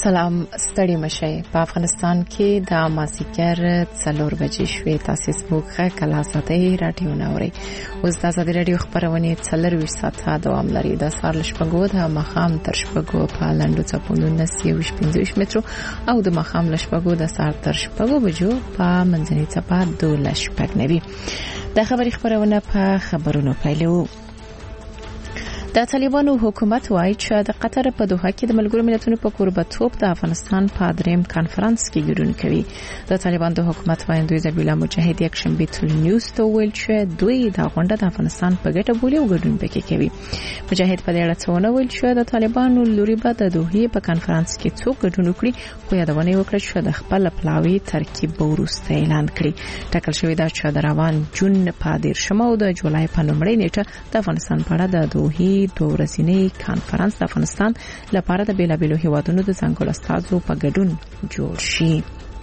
سلام ستړي مشه په افغانستان کې د مازیګر 4 بجې شوې تاسو سموخه کلا ساتي رادیو نوري اوس د ازادي رادیو خبرونه 4 ساعته دوام لري د سهار لشپګو د مخام تر شپګو په لاندو چپونو 915 مترو او د مخام لشپګو د سهار تر شپګو بجو په منځني چپا 2 لشپګ نوي د خبرونه په خبرونو پیلو د طالبانو حکومت وايي چې د قطر په دوحه کې د ملګرو ملتونو په قربتوب د افغانستان په دریم کانفرنس کې ګډون کوي د طالبانو د حکومت وایندوی ذبیحالله مجاهد یک شنبه تل نیوز ته ویل چې دوی د غونډه د افغانستان په ګټه بولي او ګډون پکې کوي مجاهد په دې اړه څونه ویل چې د طالبانو لوري به د دوحه په کانفرنس کې څوک ګډون وکړي خو یادونه وکړه چې د خپل پلاوی ترکیب ورسته اعلان کړي ټاکل شوی دا چې د روان جون په 10 او د جولای په 9 نیټه د افغانستان په اړه د دوحه د ورځنی کانفرنس د افغانستان لپاره د بیلابیلو هیوادونو د څنګه استادو په ګډون جوړ شي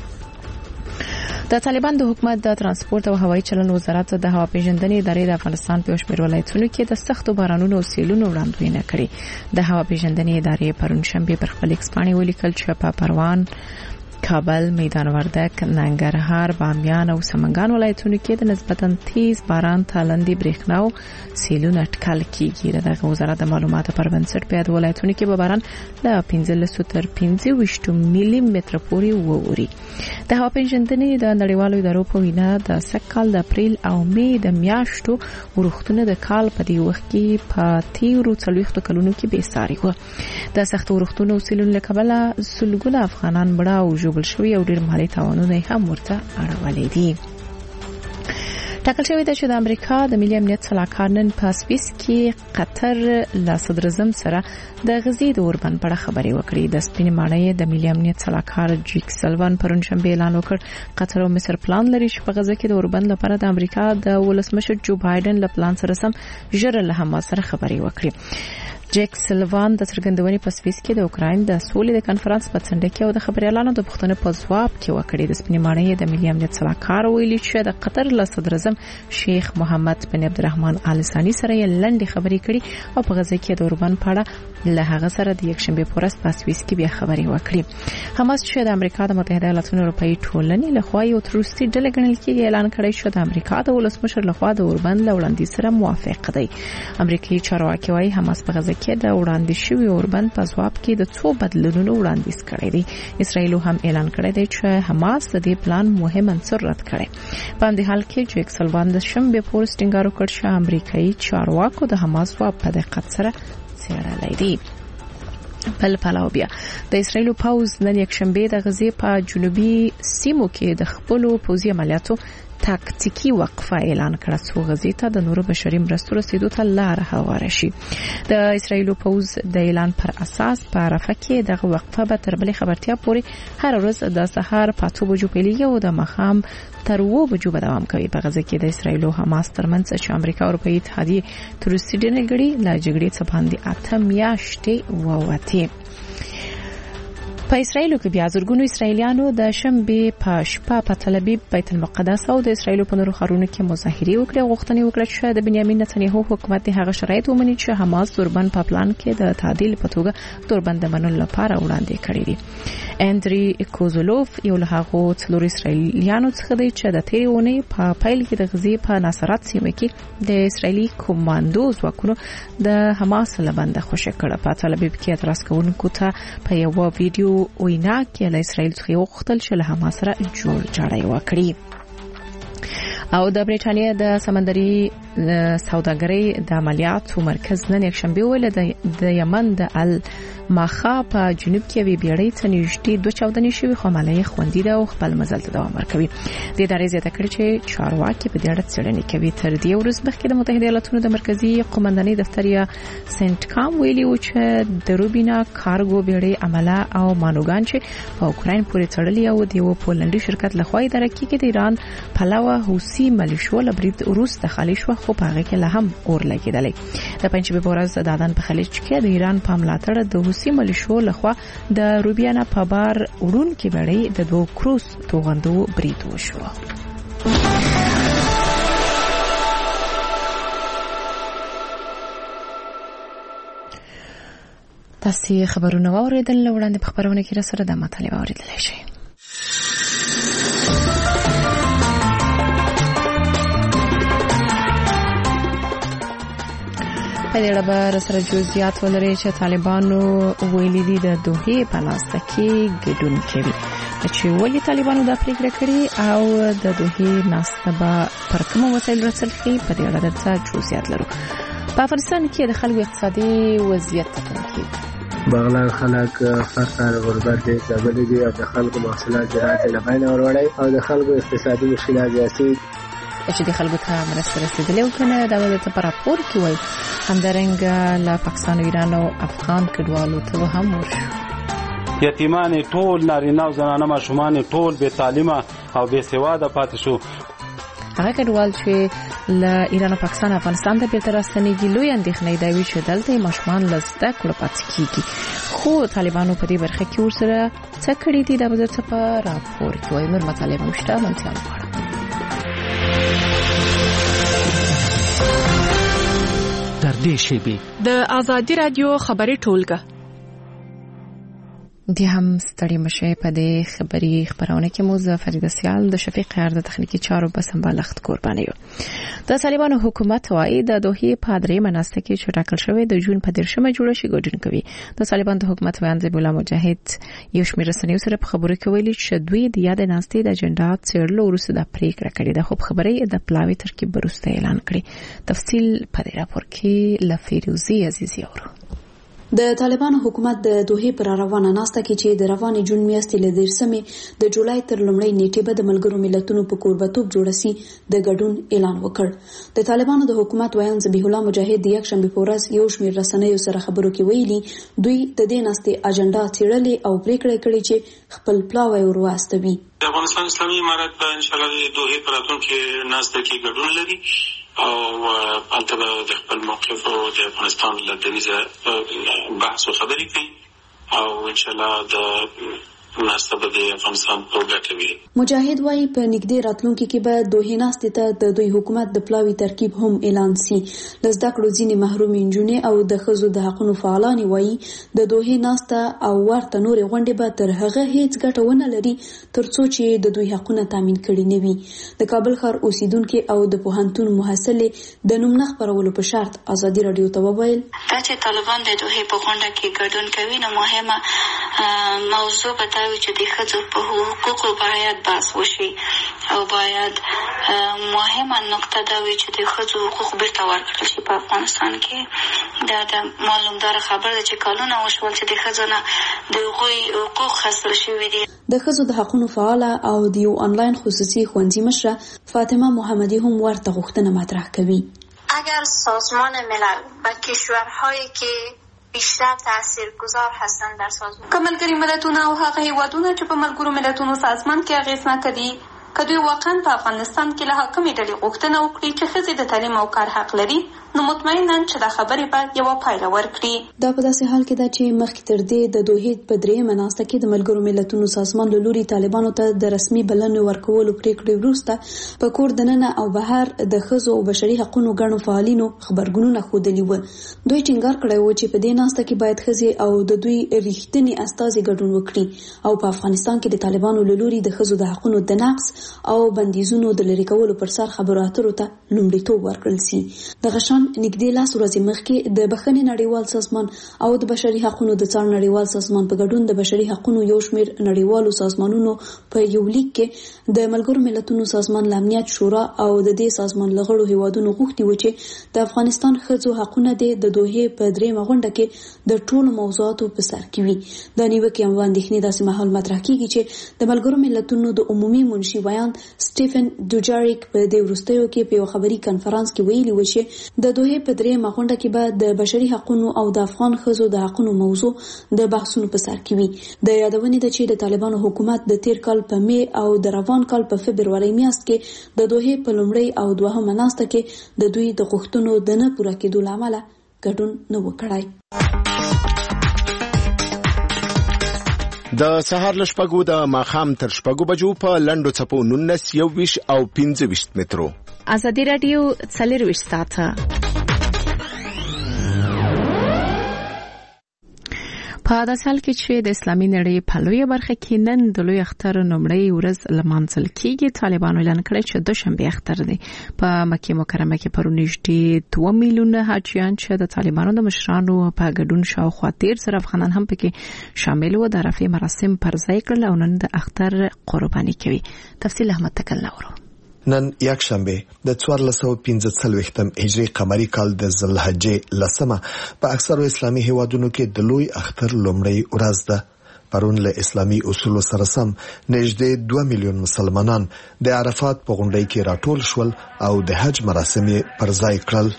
د طالبان د حکومت د ترانسپورت او هوایي چلند وزارت د هوا پیژندنې ادارې د افغانستان په شمېر ولایتونو کې د سختو بارانونو او سیلونو وړاندوینه کړې د هوا پیژندنې ادارې پرون شنبه پر خپل ایکسپاني ولیکل چې په پروان کابل، میدان وردک، ننګرهار، بامیان او سمنګان ولایتونو کې د نسبتاً تیز باران تالندې برېښنا او سیلونه اټکل کیږي د وزارت د معلوماتو پر بنسټ په د ولایتونو کې به باران له 15 تر 25 ملي متر پورې ووري د هوا پیژندنې د نړیوالو ادارو په وینا د سکهال د اپریل او می د میاشتو ورښتونه د کال په دی وخت کې په تیرو 40 کلونو کې به ساري و د سخت ورښتونو او سیلونو لکبله سلګونه افغانان مړه او بل شوی او ډیر مالي تاوانونه هم ورته اړولې دي ټاکل شوی دی چې د امریکا د ملي امنیت صلاحکار نن په سویس کې قطر له صدر اعظم سره د غزې د اوربند په اړه خبرې وکړې د سپین ماڼۍ د ملي امنیت صلاحکار جیک سلوان پرون شنبه اعلان وکړ قطر او مصر پلان لري چې په غزه کې د اوربند لپاره د امریکا د ولسمشر جو بایدن له پلان سره سم ژر له حماس سره خبرې وکړي جیک سلوان د څرګندونې په سویس کې د اوکراین د سولې د کانفرنس په څنډه کې او د خبريالانو د پوښتنې په ځواب کې وکړي د سپین ماڼۍ د ملي امنیت صلاحکار ویلي چې د قطر له صدر اعظم شیخ محمد بن عبدالرحمن آل ثانی سره یې لنډې خبرې کړي او په غزه کې د اوربند په اړه له هغه سره د یک شنبه پورس په سویس کې بیا خبرې وکړي حماس چې د امریکا د متحده ایالاتونو اروپאי ټولنې له خوا یو تروریستي ډله ګڼل کېږي اعلان کړی چې د امریکا د ولسمشر له خوا د اوربند له وړاندیز سره موافق دی امریکایي چارواکي وايي حماس په غزه کې د وړاندیز شوی اوربند په ځواب کې د څو بدلونونو وړاندیز کړی دی اسرائیل هم اعلان کړی دی چې حماس د دې پلان مهم عنصر رد کړي په همدې حال کې جیک سلوان د شنبه پورس ټینګار وکړ چې امریکایي چارواکو د حماس ځواب په دقت سره څېړلی دی بل پلاو بیا د اسرائیل پوز نن یک شنبه د غزې په جنوبي سیمو کې د خپل پوځي عملیاتو تاکتیکی وقفه اعلان کړه څو غزې ته د نورو بشري مرستو رسیدو ته لار هواره شي د اسرائیل پوز د اعلان پر اساس په رفح کې د وقفه به تر بلې خبرتیا پورې هر ورځ د سهار په 8 بجو پیلېږي او د مخام تر 2 بجو به دوام کوي په غزه کې د اسرائیل او حماس ترمنځ چې امریکا او اروپאי اتحادیه تروریستي ډلې له جګړې څخه باندې 8 میاشتې ووتې په اسرائیل کې بیا زرګونو اسرائیلیانو د شنبه په شپه په تل ابیب بیت المقدس او د اسرائیل په نورو ښارونو کې مظاهره وکړه غوښتنې وکړه چې د بنیامین نتنیاهو حکومت هغه شرایط ومني چې حماس دوربند په پلان کې د تعدیل په توګه دوربند منلو لپاره وړاندې کړی دی اندری کوزولوف یو له هغو څلور اسرائیلیانو څخه دی چې د تیرې اونۍ په پیل کې د غزې په ناصرات سیمه کې د اسرائیلي کوماندو ځواکونو د حماس لبنده خوشی کړه په تل ابیب کې اعتراض کوونکو ته په یو ویډیو وینا کې له اسرائیل څخه وغوښتل چې له حماس سره جوړجاړی وکړي او د بریټانیا د سمندري سوداګرۍ د عملیاتو مرکز نن یک شنبه ویل د یمن د الماخا په جنوب کې وی بیړۍ ته نږدې 2 چاودنې شوې خو عملیه خوندې ده او خپل مزل ته دوام ورکوي د ادارې زیاته کړې چې چارواکي په دې اړه څېړنې کوي تر دې ورځ مخکې د متحده ایالاتونو د مرکزی قومندانۍ دفتر یا سنت کام ویلي و چې د روبینا کارګو بیړۍ عمله او مانوګان چې په اوکراین پورې تړلې او د یو پولندي شرکت لخوا اداره کیږي د ایران پلاوه حوثي ملیشو لبرید روس د خلیج خو په هغه کې له هم اور لګیدلې د پنځمه په ورځ د عدن په خلیج کې د ایران په ملاتړ د حوثي ملیشو لخوا د روبیانا په بار وړون کې بیړۍ د 2 کروز توغندو برید وشو تاسو خبرونه واوریدل وړاندې په خبرونه کې راسره د مطالعه اوریدل شي. په دې اړه به سره جزئیات ولري چې طالبانو ویلي دي د دوحې په ناسته کې ګډون کوي چې ولې طالبانو دا پریکړه کړې او د دوحې ناسته به پر کوم وسایل رسل شي. په دې اړه درته جزئیات لرو. په افغانستان کې د خلکو اقتصادي وضعیت ته بغلان خلک فرقه غربت دي ځابلې دي او د خلکو محصولات زراعت له بین اوروړي او د خلکو اقتصادي مشکلات زیاتې چې د خلکو ته مرسته رسیدلې وکنه دا د په راپور کې وایي همدارنګه له پاکستان او ایران او افغان کډوالو ته هم ورشو. یتیمان ټول نارینه او زنانه ماشومان ټول بې تعلیمه او بې سواده پاتې شو. هغه کډوال چې له ایران او پاکستان افغانستان ته بیرته راستنېږي لوی اندېښنې دا وی چې دلته ماشومان له زده کړو پاتې کیږي. خو طالبانو په دې برخه کې ورسره څه کړي دي دا به درته په راپور کې وایي. نور مطالب مشته منځل غواړم. در دې شیبې د آزادي رادیو خبري ټولګه د هم ستړي مشه په دې خبري خبرونه کې موزه فرید سیال د شفیق قهر د تخنیکی چارو په سمبالښت قرباني یو. د طالبانو حکومت وايي د دوحې په درې مناسته کې چې ټاکل شوی د جون په 13مه جوړه شي ګډون کوي. د طالبان د حکومت ویان ذبیح الله مجاهد یو شمېر رسنیو سره په خبرو کې ویلي چې دوی د یاد ناستې د اجنډا څېړلو وروسته د پریکړه کړې ده. خو خبرې د پلاوي ترکیب وروسته اعلان کړي. تفصیل په دې راپور کې لفیروزی عزیزی اورو. د طالبانو حکومت د دوحې پر روانه ناسته کې چې د روانې جون میاشتې له 13مې د جولای تر لومړۍ نیټې به د ملګرو ملتونو په کوربتوب جوړ شي د ګډون اعلان وکړ. د طالبانو د حکومت ویان ذبیح الله مجاهد د یک شنبه په ورځ یو شمېر رسنیو سره خبرو کې ویلي دوی د دې ناستې اجنډا څېړلې او پریکړه کړې چې خپل پلاوی ورواستوي. د افغانستان اسلامي امارت په ان شاء الله د دوحې پر راتلونکي ناسته کې ګډون لري او البته د خپل موقف او د افغانستان له دریزه بحث او خبرې کوي او ان شاء الله د ناسته به د افغانستان په ګټه وي. مجاهد وايي په نږدې راتلونکي کې به دوحې ناستې ته د دوی حکومت د پلاوي ترکیب هم اعلان شي. د زده کړو ځینې محروم نجونې او د ښځو د حقوقو فعالان وايي د دوحې ناسته او ورته نورې غونډې به تر هغه هیڅ ګټه ونه لري ترڅو چې د دوی حقوقونه تامین کړي نه وي. د کابل ښار اوسیدونکو او د پوهنتون محصلې د نوم نه خبرولو په شرط ازادي رادیو ته وویل دا چې طالبان د دوحې په غونډه کې ګډون کوي نو مهمه موضوع به چې د ښځو په حقوقو باید بحث وشي او باید مهمه نقطه دا وي چې د ښځو حقوق بیرته ورکړل شي په افغانستان کې. دا د معلومدار خبره ده چې کلونه وشول چې د ښځو نه د هغوی حقوق خصل شوي دي. د ښځو د حقوقو فعاله او د یو آنلاین خصوصي ښوونځي مشره فاطمه محمدی هم ورته غوښتنه مطرح کوي. اگر سازمان ملل و کشورهایی که بیشتر تاثیرگذار هستند در سازمان که ملګري ملتونه او هغه هیوادونه چې په ملګرو ملتونو سازمان کې اغېزناک دي که دوی واقعا په افغانستان کې له حاکمې ډلې غوښتنه وکړي چې ښځې د تعلیم او کار حق لري نو مطمئنا چې دا خبرې به یوه پایله ورکړي. دا په داسې حال کې ده چې مخکې تر دې د دوحې په درېیمه ناسته کې د ملګرو ملتونو سازمان له لوري طالبانو ته د رسمي بلنې ورکولو پریکړې وروسته په کور دننه او بهر د ښځو او بشري حقوقو ګڼو فعالینو خبرګونونه ښودلي وو. دوی ټینګار کړی و چې په دې ناسته کې باید ښځې او د دوی ریښتیني استازي ګډون وکړي او په افغانستان کې د طالبانو له لوري د ښځو د حقوقو د نقض او بندیزونو د لرې کولو پر سر خبرو اترو ته لومړیتوب ورکړل شي. د غشان نږدې لاس ورځې مخکې د بخښنې نړیوال سازمان او د بشري حقوقو د څار نړیوال سازمان په ګډون د بشري حقوقو یو شمېر نړیوالو سازمانونو په یو لیک کې د ملګرو ملتونو سازمان د امنیت شورا او د دې سازمان لغړو هیوادونو غوښتي و چې د افغانستان ښځو حقوقونه د دوحې په درېیمه غونډه کې د ټولو موضوعاتو په سر کې وي. د نیوکې او اندېښنې داسې مهال مطرح کیږي چې د ملګرو ملتونو د عمومي منشي ویان سټیفن دوجاریک په دې وروستیو کې په یو خبري کانفرنس کې ویلي و چې د دوحې په درېیمه غونډه کې به د بشري حقوقو او د افغان ښځو د حقوقو موضوع د بحثونو په سر کې وي. د یادونې ده چې د طالبانو حکومت د تیر کال په می او د روان کال په فبرवरी میاشت کې د دوحې په لومړۍ او دوهمه ناسته کې د دوی د غوښتنو د نه پوره کېدو له امله ګډون نه وکړای. د سهار له شپږو د ماښام تر شپږو بجو په لنډو څپو 19 21 او 25 مترو. آزادي رادیو 24 ساعته په داسې حال کې چې د اسلامي نړۍ په لویه برخه کې نن د لوی اختر لومړۍ ورځ لمانځل کیږي. طالبانو اعلان کړی چې دوشنبه اختر دی. په مکه مکرمه کې پرون نږدې 2 میلیونه حاجیان چې د طالبانو د مشرانو په ګډون شاوخوا 13 افغانان هم پکې شامل و د عرفه مراسم پر ځای کړل او نن د اختر قرباني کوي. تفصیل احمد تکل نورو. نن یک شنبه د 1445 هجری قمری کال د ذوالحجې لسمه په اکثرو اسلامي هیوادونو کې د لوی اختر لومړی ورځ ده. پرون له اسلامي اصول سره سم نږدې 2 میلیون مسلمانان د عرفات په غونډۍ کې راټول شول او د حج مراسم پر ځای کړل.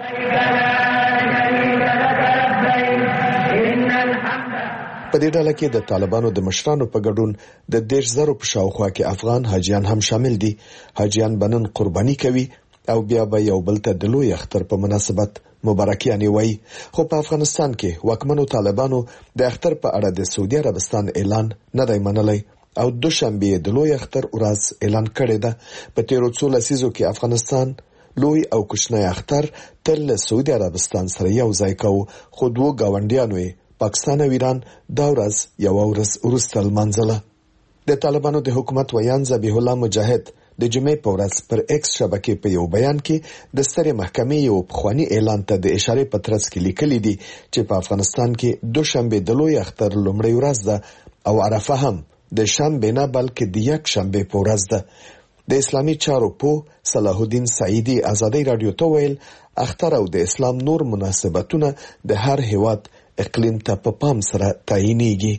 په دې ډله کې د طالبانو د مشرانو په ګډون د 10,000 په شاوخوا کې افغان حاجیان هم شامل دي. حاجیان بنن قرباني کوي او بیا به یو بل ته د لوی اختر په مناسبت مبارکیانې وایي. خو په افغانستان کې واکمنو طالبانو د اختر په اړه د سعودي عربستان اعلان نه دی منلی او دوشنبه د لوی اختر ورځ اعلان کړی ده. په تیرو څو لسیزو کې افغانستان لوی او کوچنی اختر تل له سعودي عربستان سره یو ځای کوي، خو دوه گاونډیانو پاکستان او ایران دا ورځ یو ورځ وروسته لمانځله. د طالبانو د حکومت ویان ذبیح الله مجاهد د جمعې په ورځ پر ایکس شبکې په یو بیان کې د سترې محکمې یو پخوانی اعلان ته د اشاره په ترڅ کې لیکلي دي چې په افغانستان کې دوشنبه د لوی اختر لومړی ورځ ده او عرفه هم د شنبه نه بلکې د یک شنبه په ورځ ده. د اسلامي چارو په صلاح الدین سعیدی آزادی رادیو ته ویل اختر او د اسلام نور مناسبتونه د هر هیواد اقلیم ته په پام سره تعینېږي.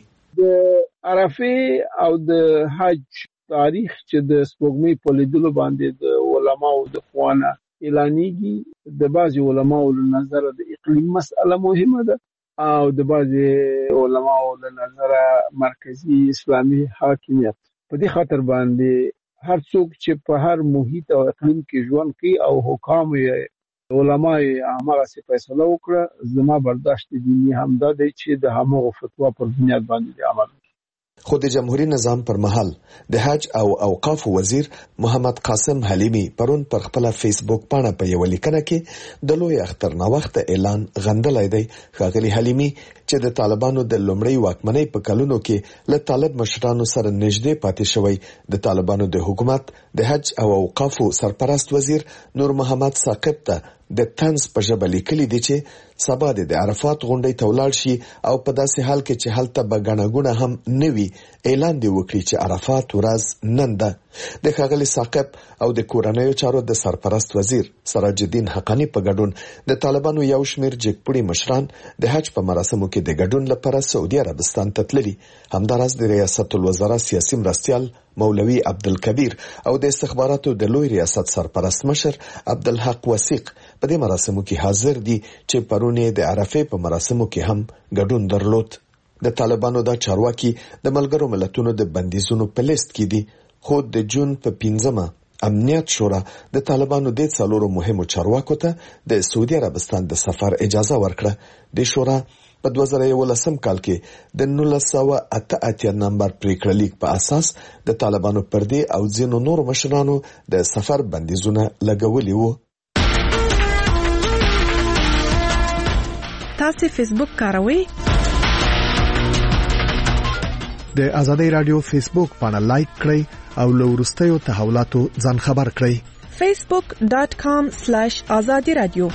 د عرفه او د حج تاریخ چې د سپوږمۍ په لیدلو باندې د علماو د خوانه اعلانېږي. د بعضي علماو له نظر د اقلیم مسأله مهمه ده او د بعضي علماو له نظر مرکزی اسلامي حاکمیت. په دې خاطر باندې هر څوک چې په هر محیط او اقلیم کې ژوند کوي او حکام علماء هغه څه فیصله وکړه، زما برداشت دینی هم دا دی چې د همغه فتوا پر بنیاد باندې عمل. خو د جمهوریت نظام پر مهال د حج او اوقاف وزیر محمد قاسم حلیمی پرون پر خپل فیسبوک باندې په یو لیکنه کې د لوی اختر نو وخت اعلان غندلای دی. ښاغلی حلیمی چې د طالبانو د لومړی واکمنۍ په کلونو کې له طالب مشرانو سره نږدې پاتې شوی، د طالبانو د حکومت د حج او اوقاف سرپرست وزیر نور محمد ثاقب ته د طنز په ژبه لیکلي دي چې سبا د عرفات غونډې ته ولاړ شي او په داسې حال کې چې هلته به ګڼه هم نوي اعلان دی وکړي چې عرفات ورځ نن ده. د ښاغلي ثاقب او د کورنیو چارو د سرپرست وزیر سراج الدین حقانی په ګډون د طالبانو یو شمیر جګپړي مشران د حج په مراسمو کې د ګډون لپاره سعودي عربستان ته تللي. همداراز د ریاست الوزرا سیاسي مرستیال مولوی عبدالکبیر او د استخباراتو د لوی ریاست سرپرست مشر عبدالحق وثیق په دې مراسمو کې حاضر دي چې پرونه د عرفه په مراسمو کې هم ګډون درلود. د طالبانو د چارواکي د ملګرو ملتونو د بندیزونو په لیست کې دي، خو د جون په 15 امنیت شورا د طالبانو د څلورو مهمو چارواکو ته د سعودي عربستان د سفر اجازه ورکړه. د شورا په 2011 کال کې د 1988 نمبر پریکړه لیک په اساس د طالبانو پر دې او ځینو نور مشرانو د سفر بندیزونه لګولي وو. تاسو فیسبوک کاروئ؟ د آزادی رادیو فیسبوک باندې لایک کړئ او له وروستیو تحولاتو ځان خبر کړئ. facebook.com/azadi radio.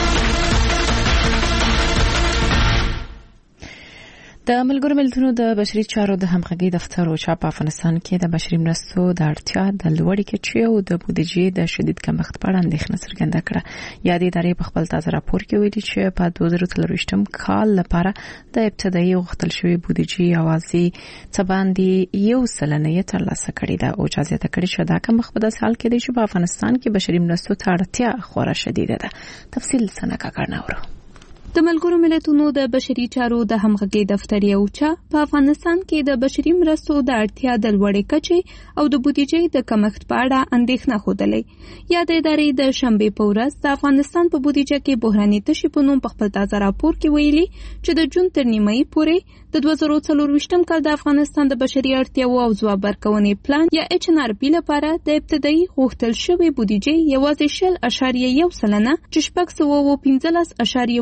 د ملګرو ملتونو د بشري چارو د همغږي دفتر او چا په افغانستان کې د بشري مرستو د اړتیا د لوړې کچې او د بودیجې د شدید کمښت په اړه اندېښنه څرګنده کړه. یادې ادارې په خپل تازه راپور کې ویلي چې په 2023 کال لپاره د ابتدایي غوښتل شوی بودیجې اوازې څه باندې 1% ترلاسه کړې ده او اجازه کړې چې دا کمښت په داسې حال کې دی چې په افغانستان کې بشري مرستو ته اړتیا خورا شدیده ده. تفصیل سنکا کارناورو. د ملګرو ملتونو د بشري چارو د همغږي دفتر یو چا په افغانستان کې د بشري مرستو د اړتیا د لوړې کچې او د بودیجې د کمښت په اړه اندېښنه خوده. یاد ادارې د شنبه په ورځ د افغانستان په بودیجه کې بحراني تشې په نوم په خپل تازه راپور کې ویلي چې د جون تر نیمایي پورې د 2024 کال د افغانستان د بشري اړتیاو او ځواب ورکونې پلان یا HNRP لپاره د ابتدایي غوښتل شوی بودیجې یوازې 0.1% چې 615.1 میلیون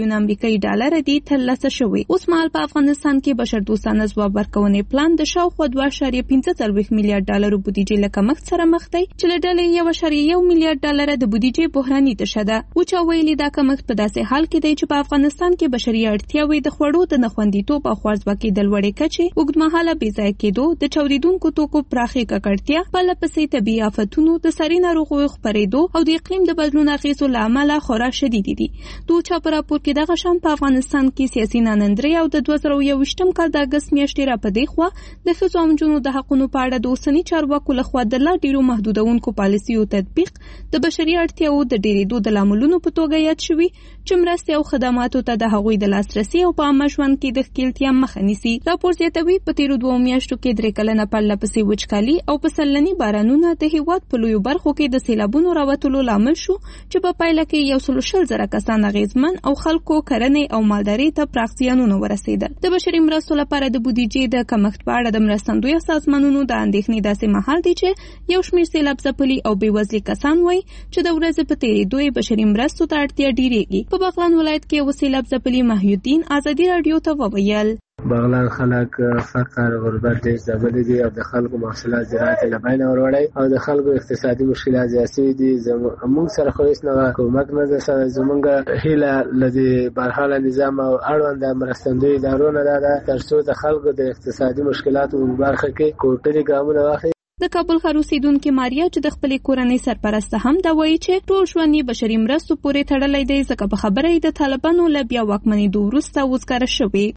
میلیون امریکایي ډالر دي ترلاسه شوي. اوس مهال په افغانستان کې بشردوستانه ځواب ورکونې پلان د شاوخوا 2.15 میلیارډ ډالرو بودیجې له کمښت سره مخ دی چې له ډلې 1.1 میلیارډ ډالر د بودیجې بحراني تشه ده. وچا ویلي دا کمښت په داسې حال کې دی چې په افغانستان کې بشري اړتیاوې د خوړو د نخوندیتوب او خوارځواکۍ د لوړې کچې، اوږدمهاله بېځایه کېدو، د چاودېدونکو توکو پراخې ککړتیا، پرله پسې طبیعي آفتونو، د ساري ناروغیو خپرېدو او د اقلیم د بدلون اغېزو له امله خورا شدیدې دي. د اوچا په راپور کې دغه شان په افغانستان کې سیاسي ناندرۍ او د 2021 کال د اګست میاشتې راپدې خوا د ښځو او نجونو د حقونو په اړه د اوسني چارواکو لخوا د لا ډېرو محدودونکو پالیسیو تطبیق د بشري اړتیاو د ډېرېدو د لاملونو په توګه یاد شوي چې مرستې او خدماتو ته د هغوی د لاسرسي او په عامه ژوند کې د ښکېلتیا مخه نیسي. راپور زیاتوي په تېرو 2 میاشتو کې 3 کلنه پرله پسې وچکالي او پسرلني بارانونه د هېواد په لویو برخو کې د سیلابونو راوتلو لامل شو چې په پایله کې 120,000 کسان اغېزمن او خلکو کرنې او مالدارۍ ته پراخ زیانونه ورسېدل. د بشري مرستو لپاره د بودیجې د کمښت په اړه د مرستندویه سازمانونو د اندېښنې داسې مهال دی چې یو شمېر سیلاب ځپلي او بېوزلي کسان وایي چې د ورځې په تېرېدو یې بشري مرستو ته اړتیا ډېرېږي. په بغلان ولایت کې یو سیلاب ځپلي محیالدین ازادي راډیو ته وویل بغلان خلک فقر غربت ډېر ځپلي دي او د خلکو محصولات زراعت له بینه وروړی او د خلکو اقتصادي مشکلات زیات دي. موږ سره خو هیڅ نه حکومت نه ده سره زمونږ هیله لدی برحاله نظام او اړوند مرستندوی ادارو نه ده تر څو د خلکو د اقتصادي مشکلاتو په برخه کې کوټلي ګامونه واخلي. د کابل ښار اوسیدونکې ماریا چې د خپلې کورنۍ سرپرسته هم دا وایي چې ټول ژوند یې بشري مرستو پورې تړلی دی ځکه په خبره یې د طالبانو له بیا واکمنېدو وروسته وزګاره شوې.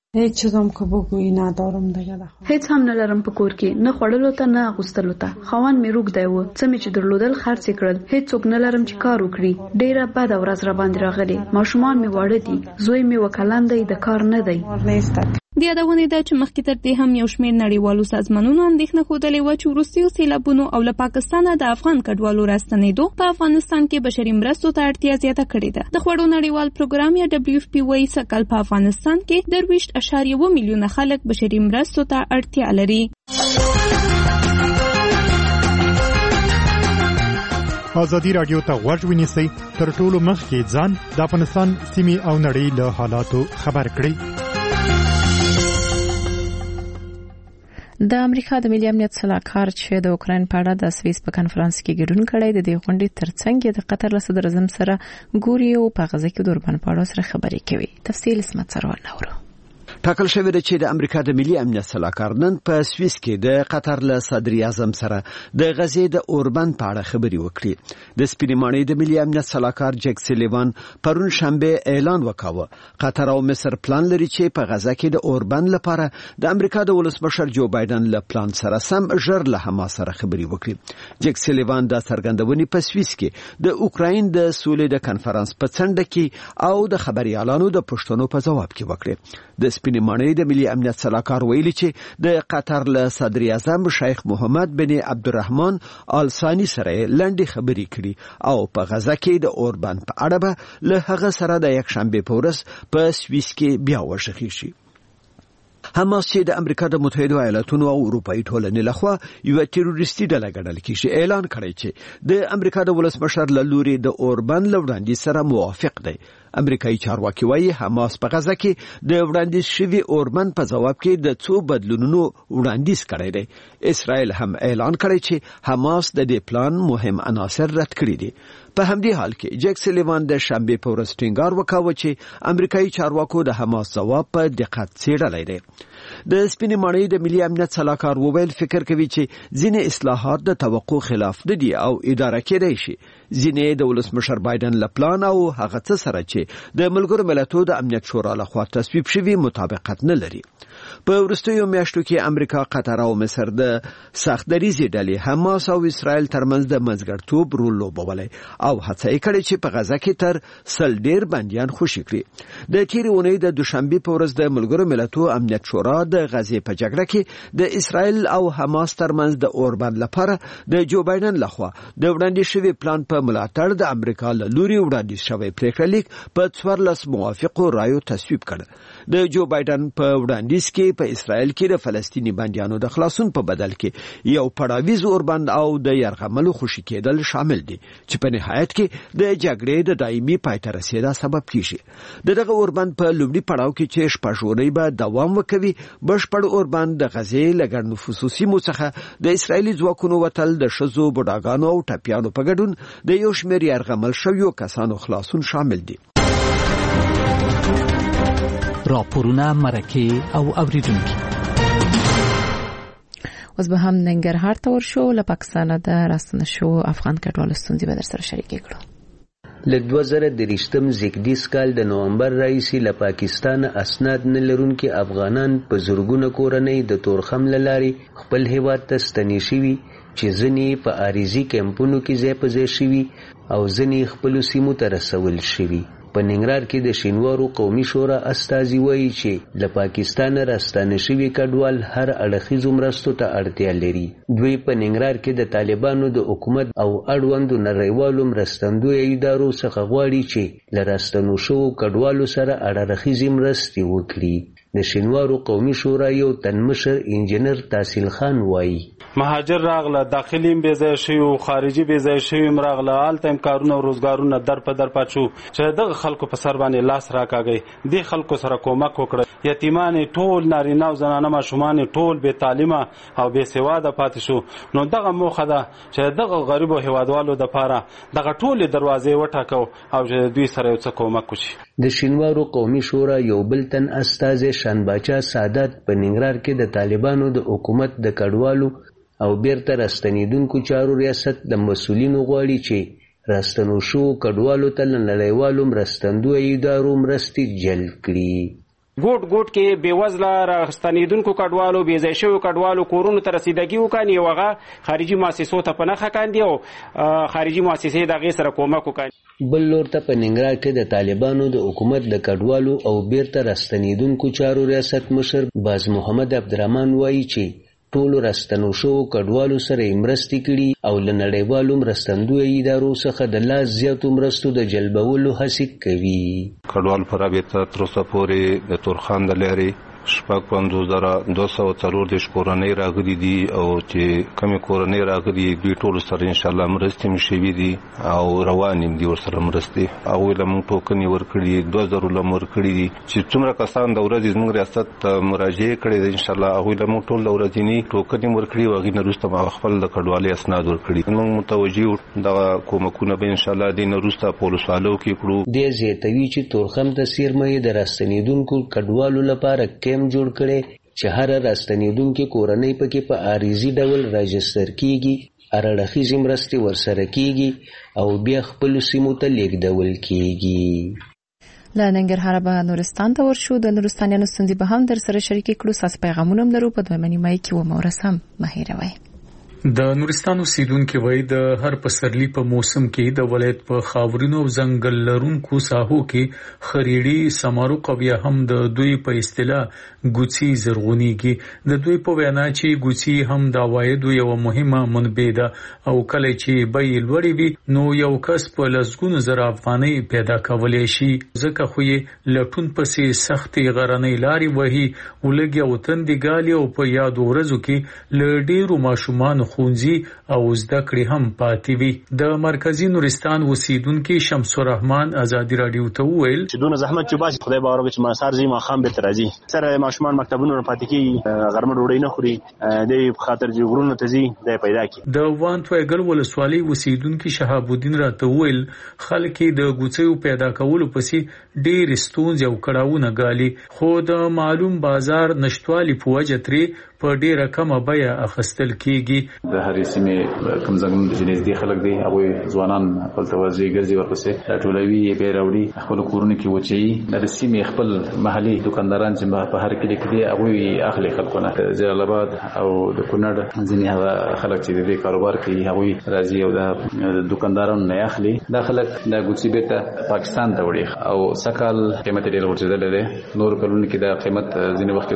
هیڅ هم نه لرم په کور کې، نه خوړلو ته نه اغوستلو ته. خاوند مې روږدی و، څه مې چې درلودل خرڅ یې کړل. هیڅوک نه لرم چې کار وکړي. ډېره بده ورځ را باندې راغلې. ماشومان مې واړه دي، زوی مې وکلن دی، د کار نه دی. د یادونې ده چې مخکې تر دې هم یو شمېر نړیوالو سازمانونو اندېښنه ښودلې وه چې وروستیو سیلابونو او له پاکستانه د افغان کډوالو راستنېدو په افغانستان کې بشري مرستو ته اړتیا زیاته کړې ده. د خوړو نړیوال پروګرام یا WFP وايي سږ کال په افغانستان کې 23.1 میلیونه خلک بشري مرستو ته اړتیا لري. ازادي راډیو ته غوږ ونیسئ تر ټولو مخکې ځان د افغانستان سیمې او نړۍ له حالاتو خبر کړئ. د امریکا د ملي امنیت سلاکار چې د اوکراین په اړه د سویس په کنفرانس کې ګډون کړی د دې غونډې ترڅنګ د قطر له صدر اعظم سره ګوري او په غزه کې د اوربان په اړه سره خبرې کوي. تفصیل اسمت سروال نورو ټاکل شوی دی چې د امریکا د ملي امنیت سلاکار نن په سویس کې د قطر له صدر اعظم سره د غزې د اوربان په اړه خبرې وکړي. د سپینې ماڼۍ د ملي امنیت سلاکار جک سلیوان پرون شنبه اعلان وکاوه قطر او مصر پلان لري چې په غزه کې د اوربان لپاره د امریکا د ولسمشر جو بایدن له پلان سره سم ژر له حماس سره خبرې وکړي. جک سلیوان دا څرګندونې په سویس کې د اوکراین د سولې د کنفرانس په څنډه کې او د خبريالانو د پوښتنو په ځواب کې وکړي. د سپینې ماڼۍ د ملي امنیت سلاکار ویلي چې د قطر له صدر اعظم شیخ محمد بن عبدالرحمن آل ثانی سره لنډې خبرې کړي او په غزه کې د اوربان په اړه به له هغه سره د یک شنبه په ورځ په سویس کې بیا وشخي شي. حماس چې د امریکا د متحده ایالاتونو او اروپאי ټولنې لخوا یو تروریستي ډله ګڼل کیږي اعلان کړی چې د امریکا د ولسمشر له لوري د اوربان لوړاندې سره موافق دی. امریکایي چارواکي وايي حماس په غزه کې د وړاندیز شوی اوربان په جواب کې د څو بدلونونو وړاندیز کړی دی. اسرائیل هم اعلان کړی چې حماس د دې پلان مهم عناصر رد کړی دي. په همدې حال کې جک سلیوان د شنبه په ورځ ټینګار وکاوه چې امریکایي چارواکو د حماس جواب په دقت څېړلی دی. د سپینې ماڼۍ د ملي امنیت سلاکار وویل فکر کوي چې ځینې اصلاحات د توقع خلاف دي او اداره کېدای شي. ځینې د ولسمشر بایدن له پلان او هغه څه سره چې د ملګرو ملتونو د امنیت شورا لخوا تصویب شوی مطابقت نه لري. په وروستیو میاشتو کې امریکا، قطر او مصر د سخت دریزې ډلې حماس او اسرائیل ترمنځ د منځګړیتوب رول لوبولی او هڅه یې کړې چې په غزه کې تر 100 ډیر بندیان خوشي کړي. د تېرې اونۍ د دوشنبه په ورځ د ملګرو ملتونو امنیت شورا د غزې په جګړه کې د اسرائیل او حماس ترمنځ د اوربند لپاره د جو بایدن لخوا د وړاندې شوی پلان په ملاتړ د امریکا له لوري وړاندې شوی پریکړه لیک په 14 موافقو رایو تصویب کړ. د جو بایدن په وړاندیز کې په اسرائیل کې د فلسطینی بندیانو د خلاصون په بدل کې یو پړاویز اوربند او د یرغملو خوشی کېدل شامل دي چې په نهایت کې د جګړې د دایمي پای ته رسیدا سبب کیږي. دغه اوربند په لومړي پړاو کې چې شپږوري به دوام وکوي، بشپړ اوربند د غزې لګړ نفوسو سیمو څخه د اسرایلی ځواکونو وتل د شزو بډاګانو او ټپیانو په ګډون د یو شمېر یرغمل شویو کسانو خلاصون شامل دي. راپورونه مرکه او اوریدونکي اوس به هم ننګرهار ته ورشو. له پاکستانه د راستنه شو افغان کډوالو ستونزې به در سره شریکې کړو. له 2023 زیږدیز کال د نومبر راهیسې له پاکستان اسناد نه لرونکي افغانان په زورګونه کورنۍ د تورخم له لارې خپل هیواد ته ستنې شوي چې ځینې په عارضي کیمپونو کې ځای په ځای شوي او ځینې خپلو سیمو ته رسول شوي. په ننګرهار کې د شینوارو قومي شورا استازي وایي چې له پاکستان راستانه شوي کډوال هر اړخیزو مرستو ته اړتیا لري. دوی په ننګرهار کې د طالبانو د حکومت او اړوندو نړیوالو مرستندویو ادارو څخه غواړي چې له راستنو شوو کډوالو سره اړخیزې مرستې وکړي. د شینوارو قومي شورا یو تنمشر انجینر تحصیل خان وایي مهاجر راغله، داخلي بې ځای شوي او خارجي بې ځای شوي راغله، هلته کارونه او روزګارونه در په در پات شو چې دغه خلکو په سر باندې لاس راکاږي. دې خلکو سره کومک وکړه. یتیمان ټول نارینه او زنانه ماشومان ټول بې تعلیمه او بې سواده پاتې شو. نو دغه موخه ده چې دغه غریبو هیوادوالو دپاره دغه ټولې دروازې وټاکو او چې دوی سره یو څه کومک وشي. د شینوارو قومي شورا یو بل تن استازی شانباچا سادات په ننګرهار کې د طالبانو د حکومت د کډوالو او بیرته راستنیدونکو چارو ریاست د مسؤلینو غواړي چې راستنو شو کډوالو ته له نړیوالو مرستندویو ادارو مرستې جلب کړي. ګوټ ګوټ کې بېوزله راستنیدونکو کډوالو بې ځای شویو کډوالو کورونو ته رسیدګي وکړي او هغه خارجي مؤسسو ته په نښه کاندي او خارجي مؤسسې د هغې سره کومک وکړي. بل لور ته په ننګرهار کې د طالبانو د حکومت د کډوالو او بیرته راستنیدونکو چارو ریاست مشر باز محمد عبدالرحمن وایي چې ټولو راستنو شوو کډوالو سره یې مرستې کړي او له نړیوالو مرستندویو ادارو څخه د لاس زیاتو مرستو د جلبولو هڅې کوي. کډوال په رابطه تر اوسه پورې د تورخم د لارې 52,240 کورنۍ راغلي دي او چې کومې کورنۍ راغلي دوی ټول سره انشاءالله مرستې مشوي دي او روان دي ورسره مرستې. هغوی له موږ ټوکنې ورکړي 2000 له موږ ورکړي دي چې څومره کسان د ورځې زموږ ریاست ته مراجعې کړې ده انشاءالله هغوی له موږ ټول د ورځني ټوکنې ورکړي او هغې نه وروسته خپل د کډوالۍ اسناد ورکړي. موږ متوجه دغه کومکونه به انشاءالله دې نه وروسته په ولسوالیو کې کړو. دې زیاتوي چې تورخم ته څیرمه یې د راستنیدونکو کډوالو لپاره جوړ کړي چې هر راستنیدونکو کورنۍ پکې په عارضي ډول راجستر کیږي، اړخیزې مرستې ورسره کیږي او بیا خپل سیمو ته لیږدول کیږي. له ننګرهار به نورستان ته ورشو. د نورستانیانو ستونزې به هم در سره شریکې کړو. ساس پیغامونه هم لرو په دویمه نیمایي کې ومورسم مهیروي. د نورستان اوسیدونکو وایي د هر پسرلی په موسم کې د ولایت په خاورینو او ځنګل لرونکو ساحو کې خریړي سمارو بیا هم د دوی په اصطلاح ګوڅي زرغونیږي. د دوی په وینا چې ګوڅي هم د عوایدو یو مهمه منبع ده او کله چې بیې لوړې وي نو یو کس په لسګونو زره افغانۍ پیدا کولی شي. ځکه خو یې لټون پسې سختې غرنۍ لارې وهي ولګي او تندې ګالي او په یادو ورځو کې له ډېرو ماشومانو ښوونځي او زده کړې هم پاتې وي. د مرکزی نورستان اوسیدونکو شمس الرحمن ازادي رادیو ته وویل چې دونه زحمت چې باسي خدای به ورکړي چې ما سار زی ما خام به ترازی سره ماشومان مکتبونو پاتې کی غرمه ډوډۍ نه خوري د خاطر چې غرونو ته زی د پیدا کی. د وانتویګل ولسوالۍ اوسیدونکو شهاب الدین راته وویل خلک د ګوڅیو پیدا کولو پسې ډېر ستونزې او کړاوونه ګالي خو د معلوم بازار نشټوالي په وجه ترې په ډیره کمه بیه اخیستل کیږي. د هرې سیمې کوم ځنګلونه چې نږدې خلک دي هغه ځوانان خپل توازی ګرځي ورپسې ټولوي به راوړي خپل کورونه کې وچي د سیمې خپل محلي دکانداران چې په هر کلی کې دي هغه اخلي خلکونه جلال آباد او د کونړ ځینې خلک چې د کاروبار کوي هغه راځي او د دکاندارانو نه اخلي دا خلک د ګوتې بیت پاکستان ته وړي او سکهال قیمت ډیر ورچېدل دي نور کلونه کې دا قیمت ځینې وخت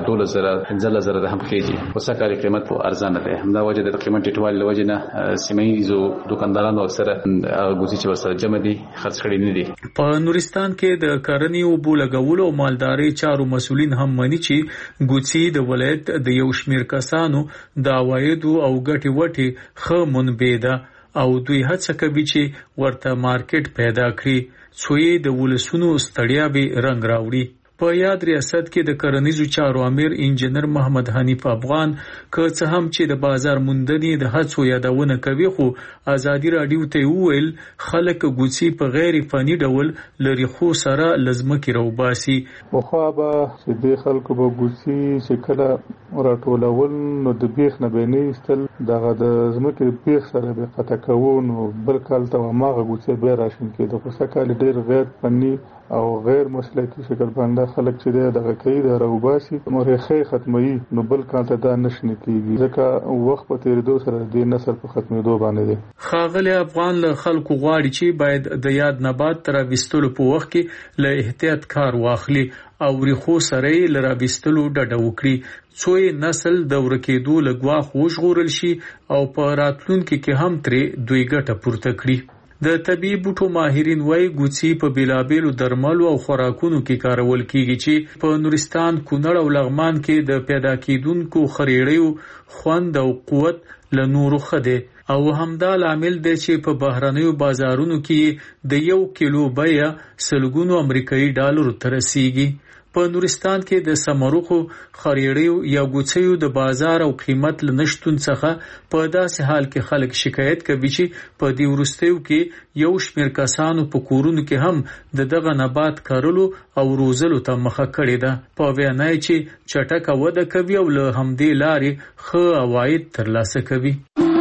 12000 د هم کېږي او سکهال قیمت ارزانه ده همدا وجه د قیمت ټیټوالي لوجه نه سیمایي دکاندارانو اکثره ګوتې چې ورسره جمع دي خرڅ کړي نه دي. په نورستان کې د کرنې او بولګولو او مالداري چارو مسولین هم مانی چې ګوتې د ولایت د یو شمیر کسانو د عواید او ګټې وټې خو منبع ده او دوی هڅه کوي چې ورته مارکیټ پیدا کړي څو د ولسونو ستړیا به رنگ راوړي. په یاد ریاست کې د کرنیزو چارو امیر انجنیر محمد حنیف افغان که څه هم چې د بازار موندنې د هڅو یادونه کوي خو ازادي رادیو ته ویل خلک ګوتې په غیر فني ډول لري خو سره لزمکې روباسي. خو به چې د خلکو به ګوتې چې کله راټولول نو د بیخ نه به نه استل دغه د زمکې بیخ سره به قطع کوون او بل کال ته ماغه ګوتې به راشن کېده خو سکهال ډیر غیر فني او غیر مسلکي شکل باندې خلک چې دغه کوي د روباسي مرخه ختمي نو بل کال ته دا نشنه کیږي ځکه وخت په تیریدو سره د نسل په ختمېدو باندې دي. خاغلی افغان له خلکو غواړي چې باید د یاد نبات تر وستلو په وخت کې له احتیاط کار واخلي او ریخو سره لرا وستلو ډډه وکړي څو نسل د ورکېدو لګوا خوشغورل شي او په راتلونکو کې هم ترې دوی ګټه پورته کړي. د طبي بوټو ماهرین وايي ګوتې په بیلابېلو درملو او خوراکونو کې کارول کیږي چې په نورستان کونړ او لغمان کې د پیدا کیدونکو خریړیو خوند او قوت له نورو خده او همدا لامل دی چې په بهرنیو بازارونو کې د 1 کیلو بیه سلګونو امریکایي ډالرو ته رسیږي. په نورستان کې د سمروخو خریړیو یا ګوتیو د بازار او قیمت لنشتون څخه په داسې حال کې خلک شکایت کوي چې په دې ورستیو کې یو شمیر کسانو په کورونو کې هم دغه نبات کارلو او روزلو ته مخه کړې ده په وینای چې چټکه وده کوي او له همدې لارې ښه عواید ترلاسه کوي.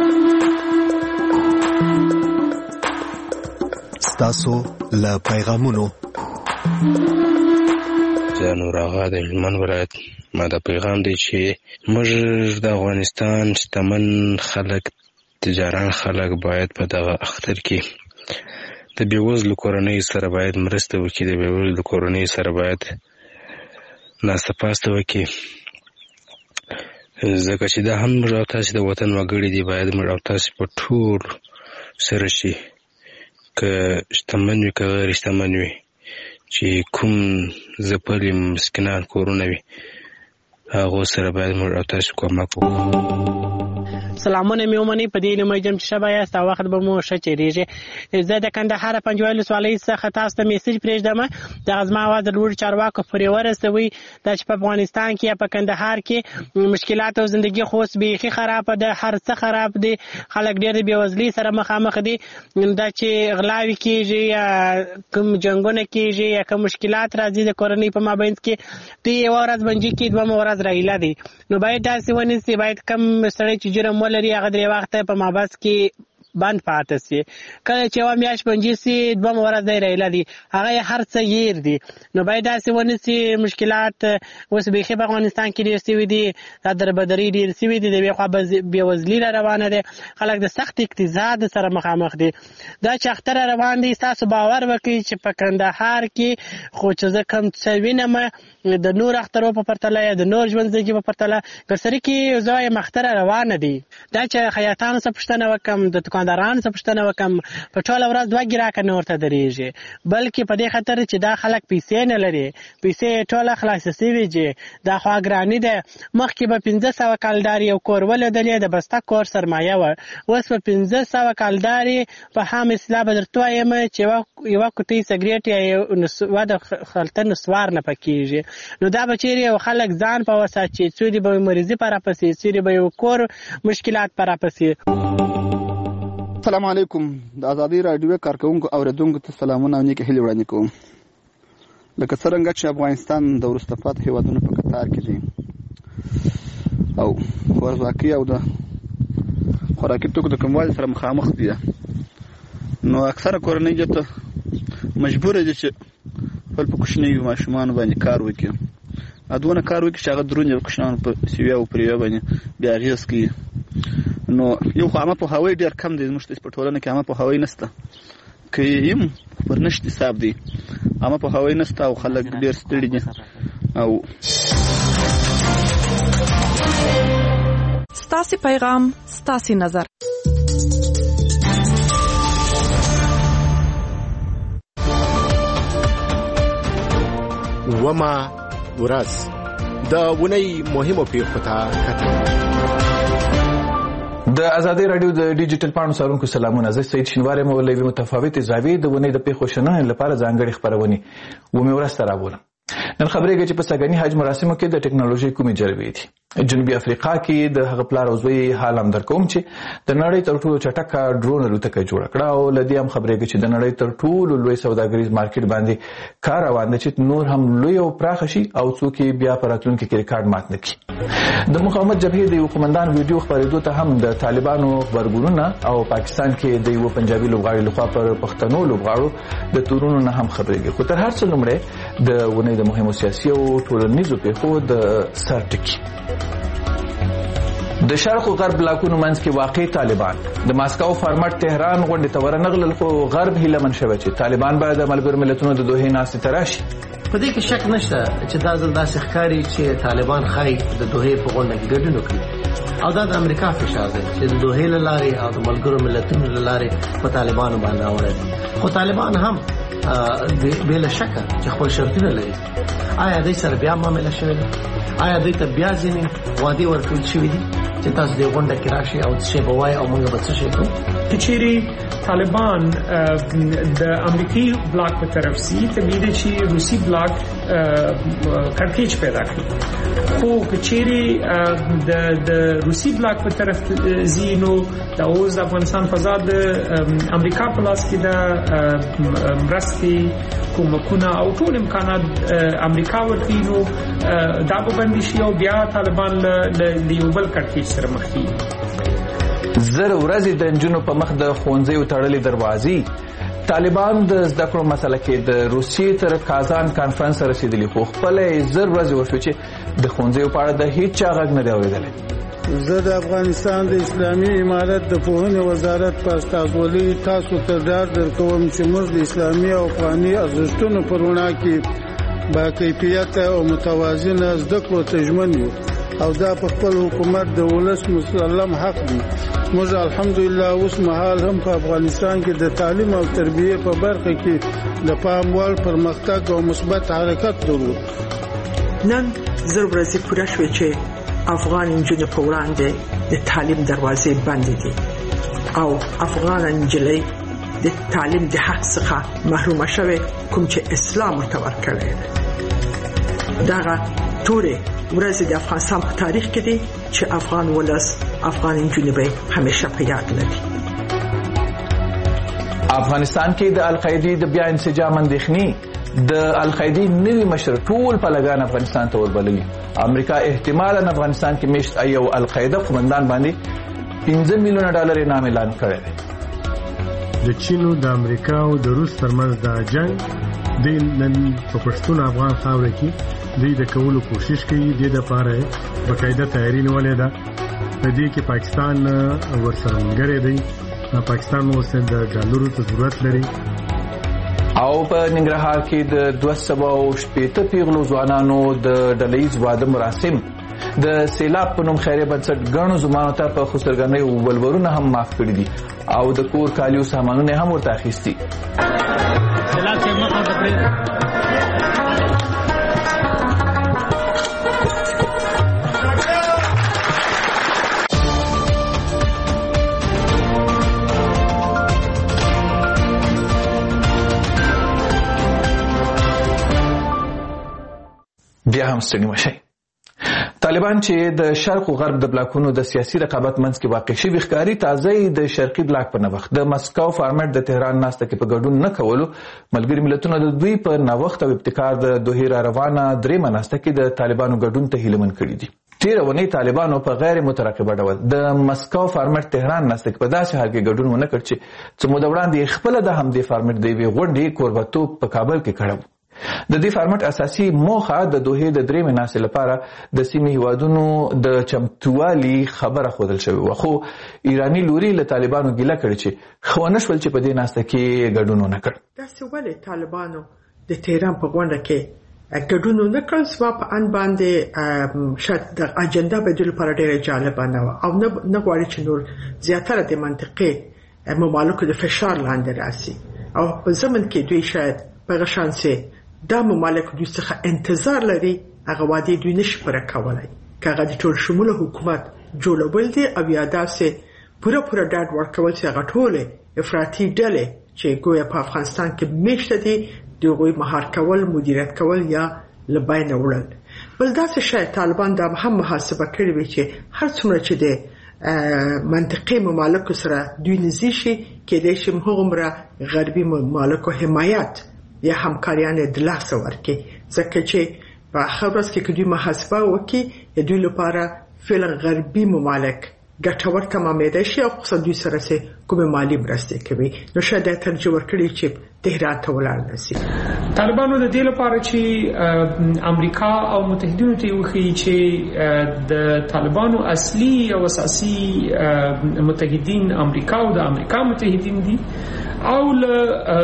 ستاسو له پیغامونو نور آغا د هلمند ولایت ما دا پیغام دی چې موږ د افغانستان شتمن خلک تجاران خلک باید په دغه اختر کې د بیوزلو کورنۍ سره باید مرسته وکړي د بیوزلو کورنۍ سره باید ناسته پاسته وکړي ځکه چې دا هم موږ او تاسې د وطن وګړي دي باید موږ او تاسې په ټول سره شي که شتمن وي که غیر شتمن وي چې کوم زپلي مسکینان کورونه وي هغه سره باید موږ او تاسو کومک وکړو. سلامونه میومنی په دې لمه جمع شبا یاسته وخت به مو شچریږي زه د کندهار پنځوال سوالۍ څخه تاسو ته میسج پرېږدم د غزما आवाज لوړ چارواکو پرې ورسوي د په افغانستان کې په کندهار کې مشکلات او ژوندۍ خو اوس بیخي خراب ده هر څه خراب دي خلک ډېر بیوزلي سره مخامخ دي دا چې غلاوي کېږي کوم جنگونه کېږي یا کوم مشکلات راځي د کورنۍ په مابین کې دی یو ورځ باندې کې دوه ورځ راهیله دي نو باید تاسو ونیسي باید کم سړی چې جرم ولري هغه درې وخت په مابس کې بند پاتې سي کله چې و میاش پنځه سي دوه ورځ دی راهیله دي هغه هر څه یې دي نو باید تاسو ونیسي مشکلات اوس به په افغانستان کې ډېر سوي دي د دربدري ډېر سوي دي د خو بیوزلي روانه دي خلک د سخت اقتصاد سره مخامخ دي دا چې اختر روان دي تاسو باور وکړئ چې په کندهار کې خو چې زه کم څه وینم د نور اخترو په پرتله یا د نور ژوندۍ په پرتله ګرسري کې زوی مختره روانه دي دا چې خیاطان څه پښتنه وکم د دکانداران څه پښتنه وکم په ټوله ورځ دوه ګراکه نه ورته درېږي بلکې په دې خاطر چې دا خلک پیسې نه لري پیسې ټوله خلاص سوي دي دا خو ګرانی ده مخکې به 1500 کالداري او کور ولدلې د بسته کور سرمایه و اوس په 1500 کالداري په هم اصلاح بدرتو یم چې یو کوټي سګریټ یا واده خلطه نسوار نه پکېږي نو دا بچری او خلک ځان په وسات چې څو دي به مریضي پر پسې څو دي به کور مشکلات پر پسې. السلام علیکم د ازادي رادیو کارکونکو اوریدونکو ته سلامونه او نیکه هیلې وړاندې کوم لکه څنګه چې افغانستان د وروسته پاتې هیوادونو په قطار کې دی او ورزاکي او د خوراکي توکو د کموالي سره مخامخ دي. نو اکثره کورنۍ جته مجبور دي چې خپل په کوچنیو ماشومانو باندې کار وکړي. ادونه کار وکړي چې هغه درونې کوچنیانو په سیویا او پریویا باندې بیا اغېز کوي. نو یو خو عامه پوهاوی ډېر کم دی زموږ په ټولنه کې. عامه پوهاوی نشته، که یم پر نشت حساب دی. عامه پوهاوی نشته او خلک ډېر ستړي دي. او ستاسې پیغام ستاسې نظر. وما ورځ د ونی مهمو پیښو ته کتل. د ازادي رادیو د ډیجیټل پاڼو څارونکو سلامونه. زه سید شینواری مولوی متفاوت زاویې د ونی د پیښو شننې لپاره ځانګړي خبرونه ومه ورسته راوړم. نن خبرېږي چې په سګنی حج مراسمو کې د ټکنالوژي کومې جلبې دي. جنوبي افریقا کې د هغه پلار او زوی حال هم درکوم چې د نړۍ تر ټولو چټکه ډرون الوتکه جوړه کړه او لدی هم خبرېږي چې د نړۍ تر ټولو لوی سوداګریز مارکیټ باندې کار روان دی چې نور هم لوی او پراخ شي او څوک بیا پر راتلونکي کې ریکارډ مات نکړي. د مقاومت جبهې د یو قومندان ویډیو خبرېدو ته هم د طالبانو خبرګونونه او پاکستان کې د یو پنجابي لوبغاړي لخوا پر پښتنو لوبغاړو د تورونو نه هم خبرېږي. خو تر هر څه لومړی د ونې د مهمو سیاسي او ټولنیزو پیښو د سر ټکی. د شرق او غرب بلاکونو منځ کې واقع طالبان د ماسکو فارمټ تهران غونډې ته ورنغلل، خو غرب هیله من شوه چې طالبان باید د ملګرو ملتونو د دوحې ناستې ته راشي. په دې کې شک نشته چې دا ځل داسې ښکاري چې طالبان ښایي د دوحې په غونډه کې ګډون وکړي او دا د امریکا فشار دی چې د دوحې له لارې او د ملګرو ملتونو له لارې په طالبانو باندې راوړي. خو طالبان هم بلا شک چې خپل شرطونه لري. آیا دوی سره بیا معامله شوې ده؟ آیا دوی ته بیا ځینې وعدې ورکړل شوې دي چې تاسو دې غونډه کې راشي او څه به وایي او موږ به څه شي کوو؟ که چیرې طالبان د امریکایي بلاک په طرف سي طبیعي چې روسي بلاک کړکېچ پیدا کړي. خو که چیرې د روسي بلاک په طرف زینو د اوس افغانستان فضا د امریکا په لاس کې د مرستې کومکونه او ټول امکانات امریکا ورکوي، نو دا به بندي شي او بیا طالبان له یو بل کړکېچ سره مخ کیږي. زر ورځې د نجونو په مخ د ښوونځیو تړلې دروازې. طالبان د زده کړو مسله کې د روسیې تر کازان کانفرنس رسیدلی، خو خپل زر ورځې وشو چې د ښوونځیو په اړه د هیڅ چا غږ نه دی اورېدلی. زه د افغانستان د اسلامي امارت د پوهنې وزارت په استازولۍ تاسو ته ډاډ درکوم چې موږ د اسلامي او افغاني ارزښتونو په رڼا کې با کیفیت او متوازنه زده کړو ته ژمن یو او دا په خپل حکومت د ولس مسلم حق دی. موږ الحمدلله اوس مهال هم په افغانستان کې د تعلیم او تربیه په برخه کې د پام وړ پرمختګ او مثبت حرکت درلود. نن زر ورځې پوره شوې چې افغان نجونې په وړاندې د تعلیم دروازې بندې دي او افغان نجلۍ د تعلیم د حق څخه محرومه شوه کوم چې اسلام ورته ورکړی دی. دغه تورې ورځې د افغانستان په تاریخ کې دي چې افغان ولس افغان نجونې به همیشه په یاد لري. افغانستان کې د القاعده د بیا انسجام اندېښنې د القاعده نوی مشر ټول پلګان افغانستان ته وربللي. امریکا احتمالاً افغانستان کې مشت ایو القاعده قومندان باندې $15 میلیون انعام اعلان کړی دی. د چین او د امریکا او د روس ترمنځ د جنگ د نن په پښتون افغان خاورې کې د کولو کوشش کوي. د لپاره باقاعده تیاری نیولې ده. په دې کې پاکستان ورسره ملګری دی. پاکستان اوس د ډالرو ته ضرورت لري. او په ننګرهار کې د 280 پیغلو ځوانانو د ډلهیز واده مراسم د سیلاب په نوم خیریه بنسټ ګڼو زمانو ته په خسرګنۍ او ولورونه هم معاف کړي دي او د کور کالیو سامانونه هم ورته اخیستي. سیلاب کې مخه ده. بیا هم ستړي مشي. طالبان چې د شرق او غرب د بلاکونو د سیاسي رقابت منځ کې واقع شوي ښکاري تازه د شرقي بلاک په نوښت د مسکو فارمټ د تهران ناسته کې په ګډون نه کولو ملګري ملتونو د دوی په نوښت او ابتکار د دوحې را روانه درېمه ناسته کې د طالبانو ګډون ته هیله من کړي دي. تیره ونې طالبانو په غیر مترقبه ډول د مسکو فارمټ تهران ناستک په داسې حال کې ګډون ونه کړ چې څه موده وړاندې خپله د همدې فارمټ د یوې غونډې کوربهتوب په کابل کې کړی و. د دې فارمټ اساسي موخه د دوحې د درېیمې ناستې لپاره د سیمې هیوادونو د چمتووالي خبره ښودل شوې وه، خو ایراني لوري له طالبانو ګیله کړې چې ښه ونه شول چې په دې ناسته کې ګډون ونه کړ. داسې ولې طالبانو د تهران په غونډه کې ګډون ونه کړ؟ زما په اند باندې شاید د اجنډا به دوی لپاره ډېره جالبه نه وه او نه غواړي چې نور زیاتره د منطقې ممالکو د فشار لاندې راسي او په ضمن کې دوی شاید په هغه شانسې دا ممالک دوی څخه انتظار لري هغه وعدې دوی نشي پوره کولی که هغه د ټول شموله حکومت جوړول دي او یا داسې پوره ډاډ ورکول چې هغه ټولې افراطي ډلې چې ګویا په افغانستان کې میشته دي د هغوی مهار کول، مدیریت کول یا له بینه وړل. بل داسې شاید طالبان دا هم محاسبه کړې وي چې هر څومره چې د منطقې ممالکو سره دوی نږدې شي کېدای شي هغومره غربي ممالکو حمایت یا همکاریان د لاسه ورکړي، ځکه چې په آخر ورځ کې که دوی محاسبه وکړي د دوی لپاره فعلا غربي ممالک ګټور تمامېدای شي او خصوصا دوی سره چې کومې مالي مرستې کوي. نو شاید دا ترجیح ورکړي چې تهران ته ولاړ نه شي. طالبانو د دې لپاره چې امریکا او متحدینو ته وښیي چې د طالبانو اصلي او اساسي متحدین امریکا او د امریکا متحدین دي او له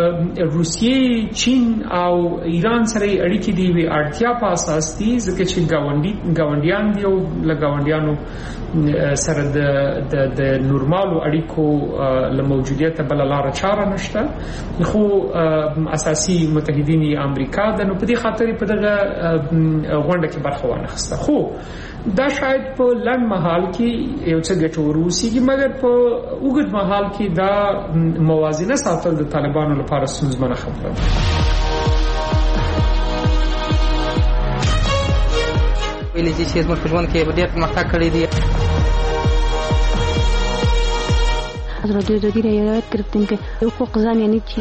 روسیې، چین او ایران سره اړیکې دی وی اړتیا په اساس دي، ځکه چې ګاونډیان دي او له ګاونډیانو سره د نورمالو اړیکو له موجودیت بل لار چاره نشته، خو اساسي متحدین امریکا د نو په دې خاطر په دغه غونډه کې برخه وانخسته. خو دا شاید په لنډ مهال کې یو څه ګټور وسیږي، مګر په اوږد مهال کې دا موازنه ساتل د طالبانو لپاره ستونزمنه خبره ده. ویلي چې زموږ په ژوند کې ډېر پرمختګ کړی دی. ازادي رایت گرفتیم که حقوق زن یعنی چی.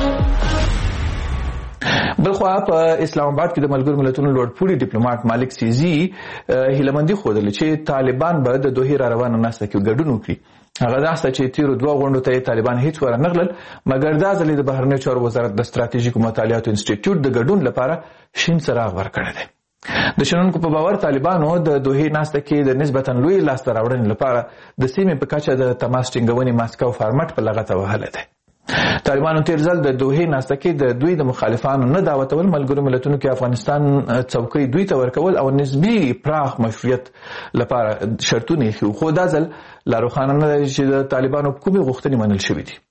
بلخوا په اسلام آباد کې د ملګرو ملتونو لوړپوړي ډیپلوماټ مالک سیزي هیلمندي خوده چې طالبان به د دوحې را روانه ناسته کې ګډون وکړي. هغه داسته چې تیرو دوه غونډو ته طالبان هیڅ ورنغلل، مګر دا ځلې د بهرنیو چارو وزارت د ستراتیژیکو مطالعاتو انسټیټیوټ د ګډون لپاره شین څراغ ورکړی دی. د شنونکو په باور طالبانو د دوحې ناسته کې د نسبتا لوی لاسته راوړنې لپاره د سیمې په کچه د تماس ټینګونې ماسکو فارمټ په لغته وهلی دی. طالبانو تیر ځل د دوحې ناسته کې د دوی د مخالفانو نه دعوتول، ملګرو ملتونو کې افغانستان څوکۍ دوی ته ورکول او نسبي پراخ مشروعیت لپاره شرطونه یې خو دا ځل لا روښانه نه دی چې د طالبانو کومې غوښتنې منل شوې دي.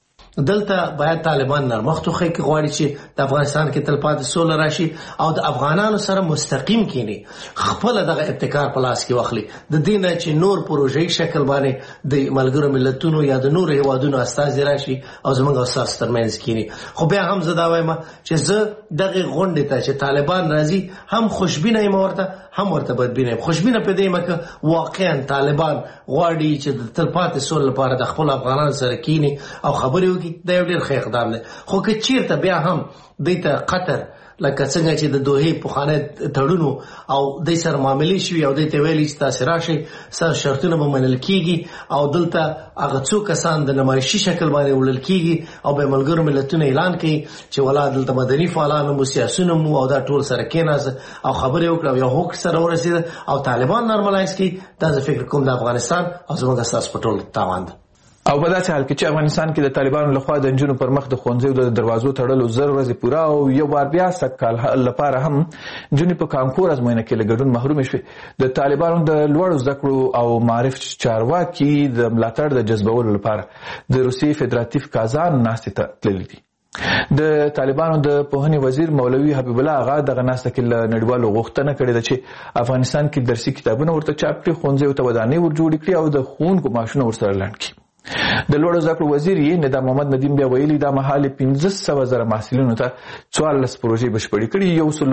دلته باید طالبان نرمښت وښیي که غواړي چې د افغانستان کې تلپاتې سوله راشي او د افغانانو سره مستقیم کینی خپل دغه ابتکار په لاس کې واخلي. د دې نه چې نور پروژې شکل باندې د ملګرو ملتونو یا د نورو هیوادونو استازي راشي او زموږ او ستاسو ترمنځ کینی. خو بیا هم زه دا وایم چې زه دغه غونډې ته چې طالبان راځي هم خوشبینه یم ورته هم ورته بدبینه یم. خوشبینه په دې مکه واقعا طالبان غواړي چې د تلپاتې سولې لپاره د خپل افغانانو سره کینی او خبرې دا یو ډېر ښه اقدام دی. خو که چیرته بیا هم دوی ته قطر لکه څنګه چې د دوحې پخوانی تړونو او دوی سره معاملې شوي او دوی ته ویلي چې تاسې راشئ ستاسو شرطونه به منل کېږي او دلته هغه څو کسان د نمایشي شکل باندې وړل کېږي او بیا ملګرو ملتونه اعلان کوي چې ولا دلته مدني فعالان مو سیاسیون مو او دا ټول سره کېناست او خبرې وکړه او یو حق سره ورسېده او طالبان نارملایز کړي. دا زه فکر کوم د افغانستان او زموږ ستاسو په ټول تاوان ده. او په داسې حال کې چې افغانستان کې د طالبانو لخوا د نجونو پر مخ د ښوونځیو د دروازو تړلو 1000 ورځې پوره او یو بار بیا سږ کال لپاره هم نجونې په کانکور ازموینه کې له ګډون محرومې شوې. د طالبانو د لوړو زده کړو او معارف چارواکي د ملاتړ د جذبولو لپاره د روسیې فدراتیف کازان ناستې ته تللي دي. د طالبانو د پوهنې وزیر مولوي حبیب الله آغا دغه ناسته کې له نړیوالو غوښتنه کړې ده چې افغانستان کې درسي کتابونه ورته چاپ کړي، ښوونځیو ته ودانۍ ور جوړې کړي او د ښوونکو معاشونه ورسره لنډ کړي. د لوړو زده کړو وزیر یې ندا محمد ندیم بیا ویلي دا مهال 15,000 محصلینو ته 14 پروژې بشپړې کړي،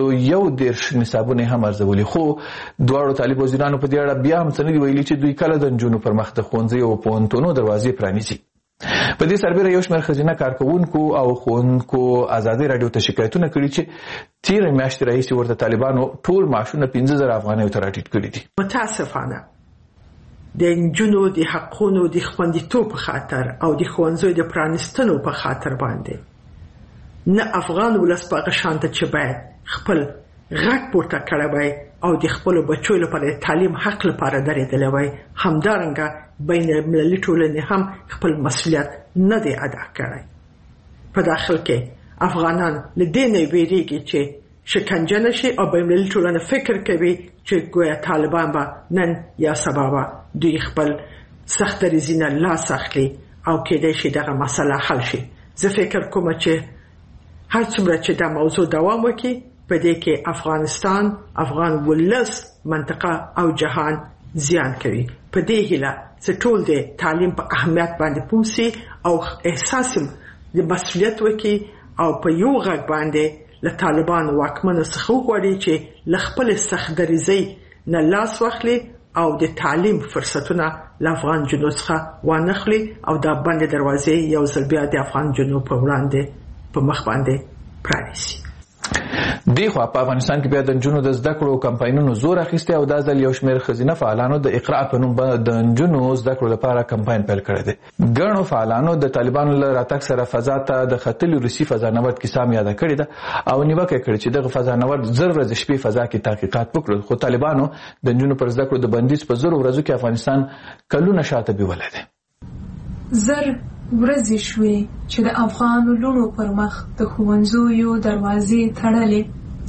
111 نصابونه هم ارزولي. خو دواړو طالب وزیرانو په دې اړه بیا هم څه نه دي ویلي چې دوی کله د نجونو پر مخ د ښوونځیو او پوهنتونونو دروازې پرانیزي. په دې سربېره یو شمېر ښځینه کارکوونکو او ښوونکو ازادي راډیو ته شکایتونه کړي چې تېره میاشت راهیسې ورته طالبانو ټول معاشونه 15,000 افغانیو ته راټیټ کړي دي. متاسفانه د نجونو د حقونو د خوندیتوب په خاطر او د ښوونځیو د پرانیستلو په خاطر باندې نه افغان ولس په هغه شان ته چې باید خپل غږ پورته کړی وای او د خپلو بچو لپاره د تعلیم حق لپاره درېدلی وای، همدارنګه بین المللي ټولنې هم خپل مسؤلیت نه دی ادا کړی. په داخل کې افغانان له دې نه ویریږي چې شکنجه نشي او بین المللي ټولنه فکر کوي چې ګویا طالبان به نن یا سبا به دوی خپل سخت دریځي نه لاس اخلي او کېدای شي دغه مسله حل شي. زه فکر کوم چې هر څومره چې دا موضوع دوام وکړي په دې کې افغانستان، افغان ولس، منطقه او جهان زیان کوي. په دې هیله چې ټول د تعلیم په اهمیت باندې پوه او احساس د مسؤلیت وکړي او په یو غږ باندې له طالبانو واکمنو څخه وغواړي چې له خپل سخت دریځۍ نه لاس واخلي او د تعلیم فرصتونه له افغان جنوب څخه وانخلي او دا بندې دروازې یو ځل بیا د افغان جنوب په وړاندې په مخ باندې پرانیسي. دیخوا په افغانستان کې بیا د نجونو د زده کړو کمپاینونو زور اخیستی او دا ځل یو شمېر ښځینه فعالانو د اقرا په نوم د نجونو زده کړو لپاره کمپاین پیل کړی دی. ګڼو فعالانو د طالبانو له راتګ سره فضا ته د ختلي روسي فضانورد کیسه هم یاده کړې ده او نیوکه یې کړې چې دغه فضانورد 10 ورځې شپې فضا کې تحقیقات وکړل، خو طالبانو د نجونو پر زده کړو د بندیز په 10 ورځو کې افغانستان کلونه شاته بیولی دی. ورځې شوې چې د افغان لونو پر مخ د ښوونځیو دروازې تړلې،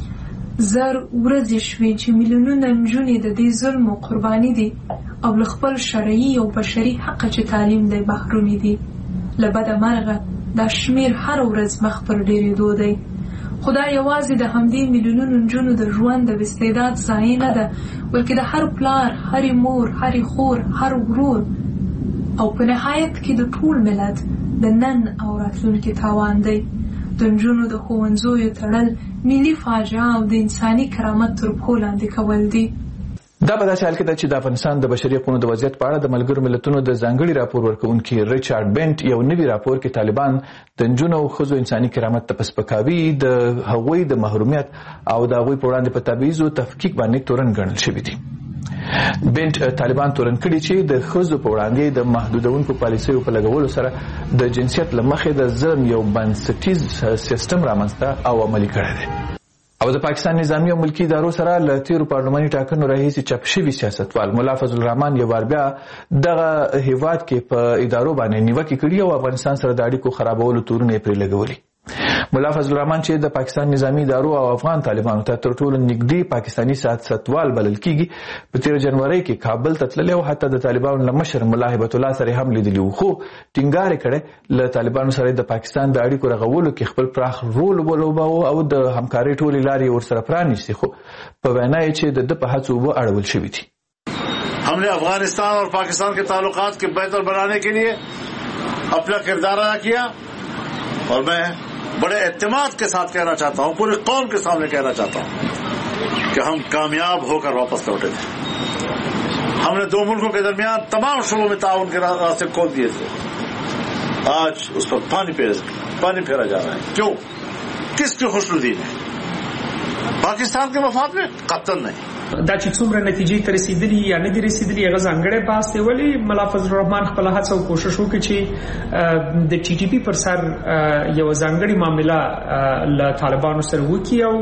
ورځې شوې چې میلیونونه نجونې د دې ظلمو قرباني دي او له خپل شرعي او بشري حق چې تعلیم دی محرومې دي. له بده مرغه دا شمېر هر ورځ مخ پر ډېرېدو دی. خو دا یوازې د همدې میلیونونو نجونو د ژوند د استعداد ضایع نه ده، بلکې د هر پلار، هرې مور، هرې خور، هر ورور او په نهایت کې د ټول ملت د نن او راتلونکي تاوان دی. د نجونو د ښوونځیو تړل ملي فاجعه او د انساني کرامت تر پښو لاندې کول دي. دا په داسې حال کې ده چې د افغانستان د بشري حقوقو د وضعیت په اړه د ملګرو ملتونو د ځانګړي راپور ورکوونکي ریچارډ بنټ یو نوي راپور کې طالبان د نجونو او ښځو انساني کرامت ته په سپکاوي، د هغوی د محرومیت او د هغوی په وړاندې په تبعیض او تفکیک باندې تورن ګڼل شوي دي. بنټ طالبان تورن کړي چې د ښځو په وړاندې د محدودونکو پالیسیو په لګولو سره د جنسیت له مخې د ظلم یو بنسټیز سیستم رامنځته او عملي کړی دی. او د پاکستان نظامی او ملکی ادارو سره له تیرو پارلماني ټاکنو راهیسې چاپ شوي سیاستوال ملا فضل الرحمن یو بار بیا دغه هیواد کې په ادارو باندې نیوکې کړي او افغانستان سره د اړیکو خرابولو تورونه یې پرې لګولي. ملا فضل الرحمن چې د پاکستان نظامی ادارو او افغان طالبانو ته تر ټولو نږدې پاکستاني سیاستوال بلل کیږي، په 13 جنوري کې کابل ته تللی او حتی د طالبانو له مشر ملا هیبت الله سره هم لیدلی وو، خو ټینګار کړي له طالبانو سره د پاکستان د اړیکو رغولو کې خپل پراخ رول ولوباوه او د همکارۍ ټولې لارې ورسره پرانیستي، خو په وینا یې چې د په هڅو اړول شوي دي. हमने अफगानिस्तान और पाकिस्तान के ताल्लुकात के बेहतर बनाने के लिए अपना किरदार अदा किया और मैं बड़े एतमाद के साथ कहना चाहता हूं, पूरी कौम के सामने कहना चाहता हूं कि हम कामयाब होकर वापस लौटे थे. हमने दो मुल्कों के दरमियान तमाम शोबों में ताउन के रास्ते खोल दिए थे. आज उस पर पानी फेरा जा रहा है. क्यों? किसकी खुशनुदी में? पाकिस्तान के मफाद में? कतई नहीं. دا چې څومره نتیجې ته رسیدلي یا نه دي رسیدلي هغه ځانګړی بحث دی، ولې ملا فضل الرحمن خپل هڅه او کوشش وکړي چې د ټي ټي پی پر سر یو ځانګړی معامله له طالبانو سره وکړي او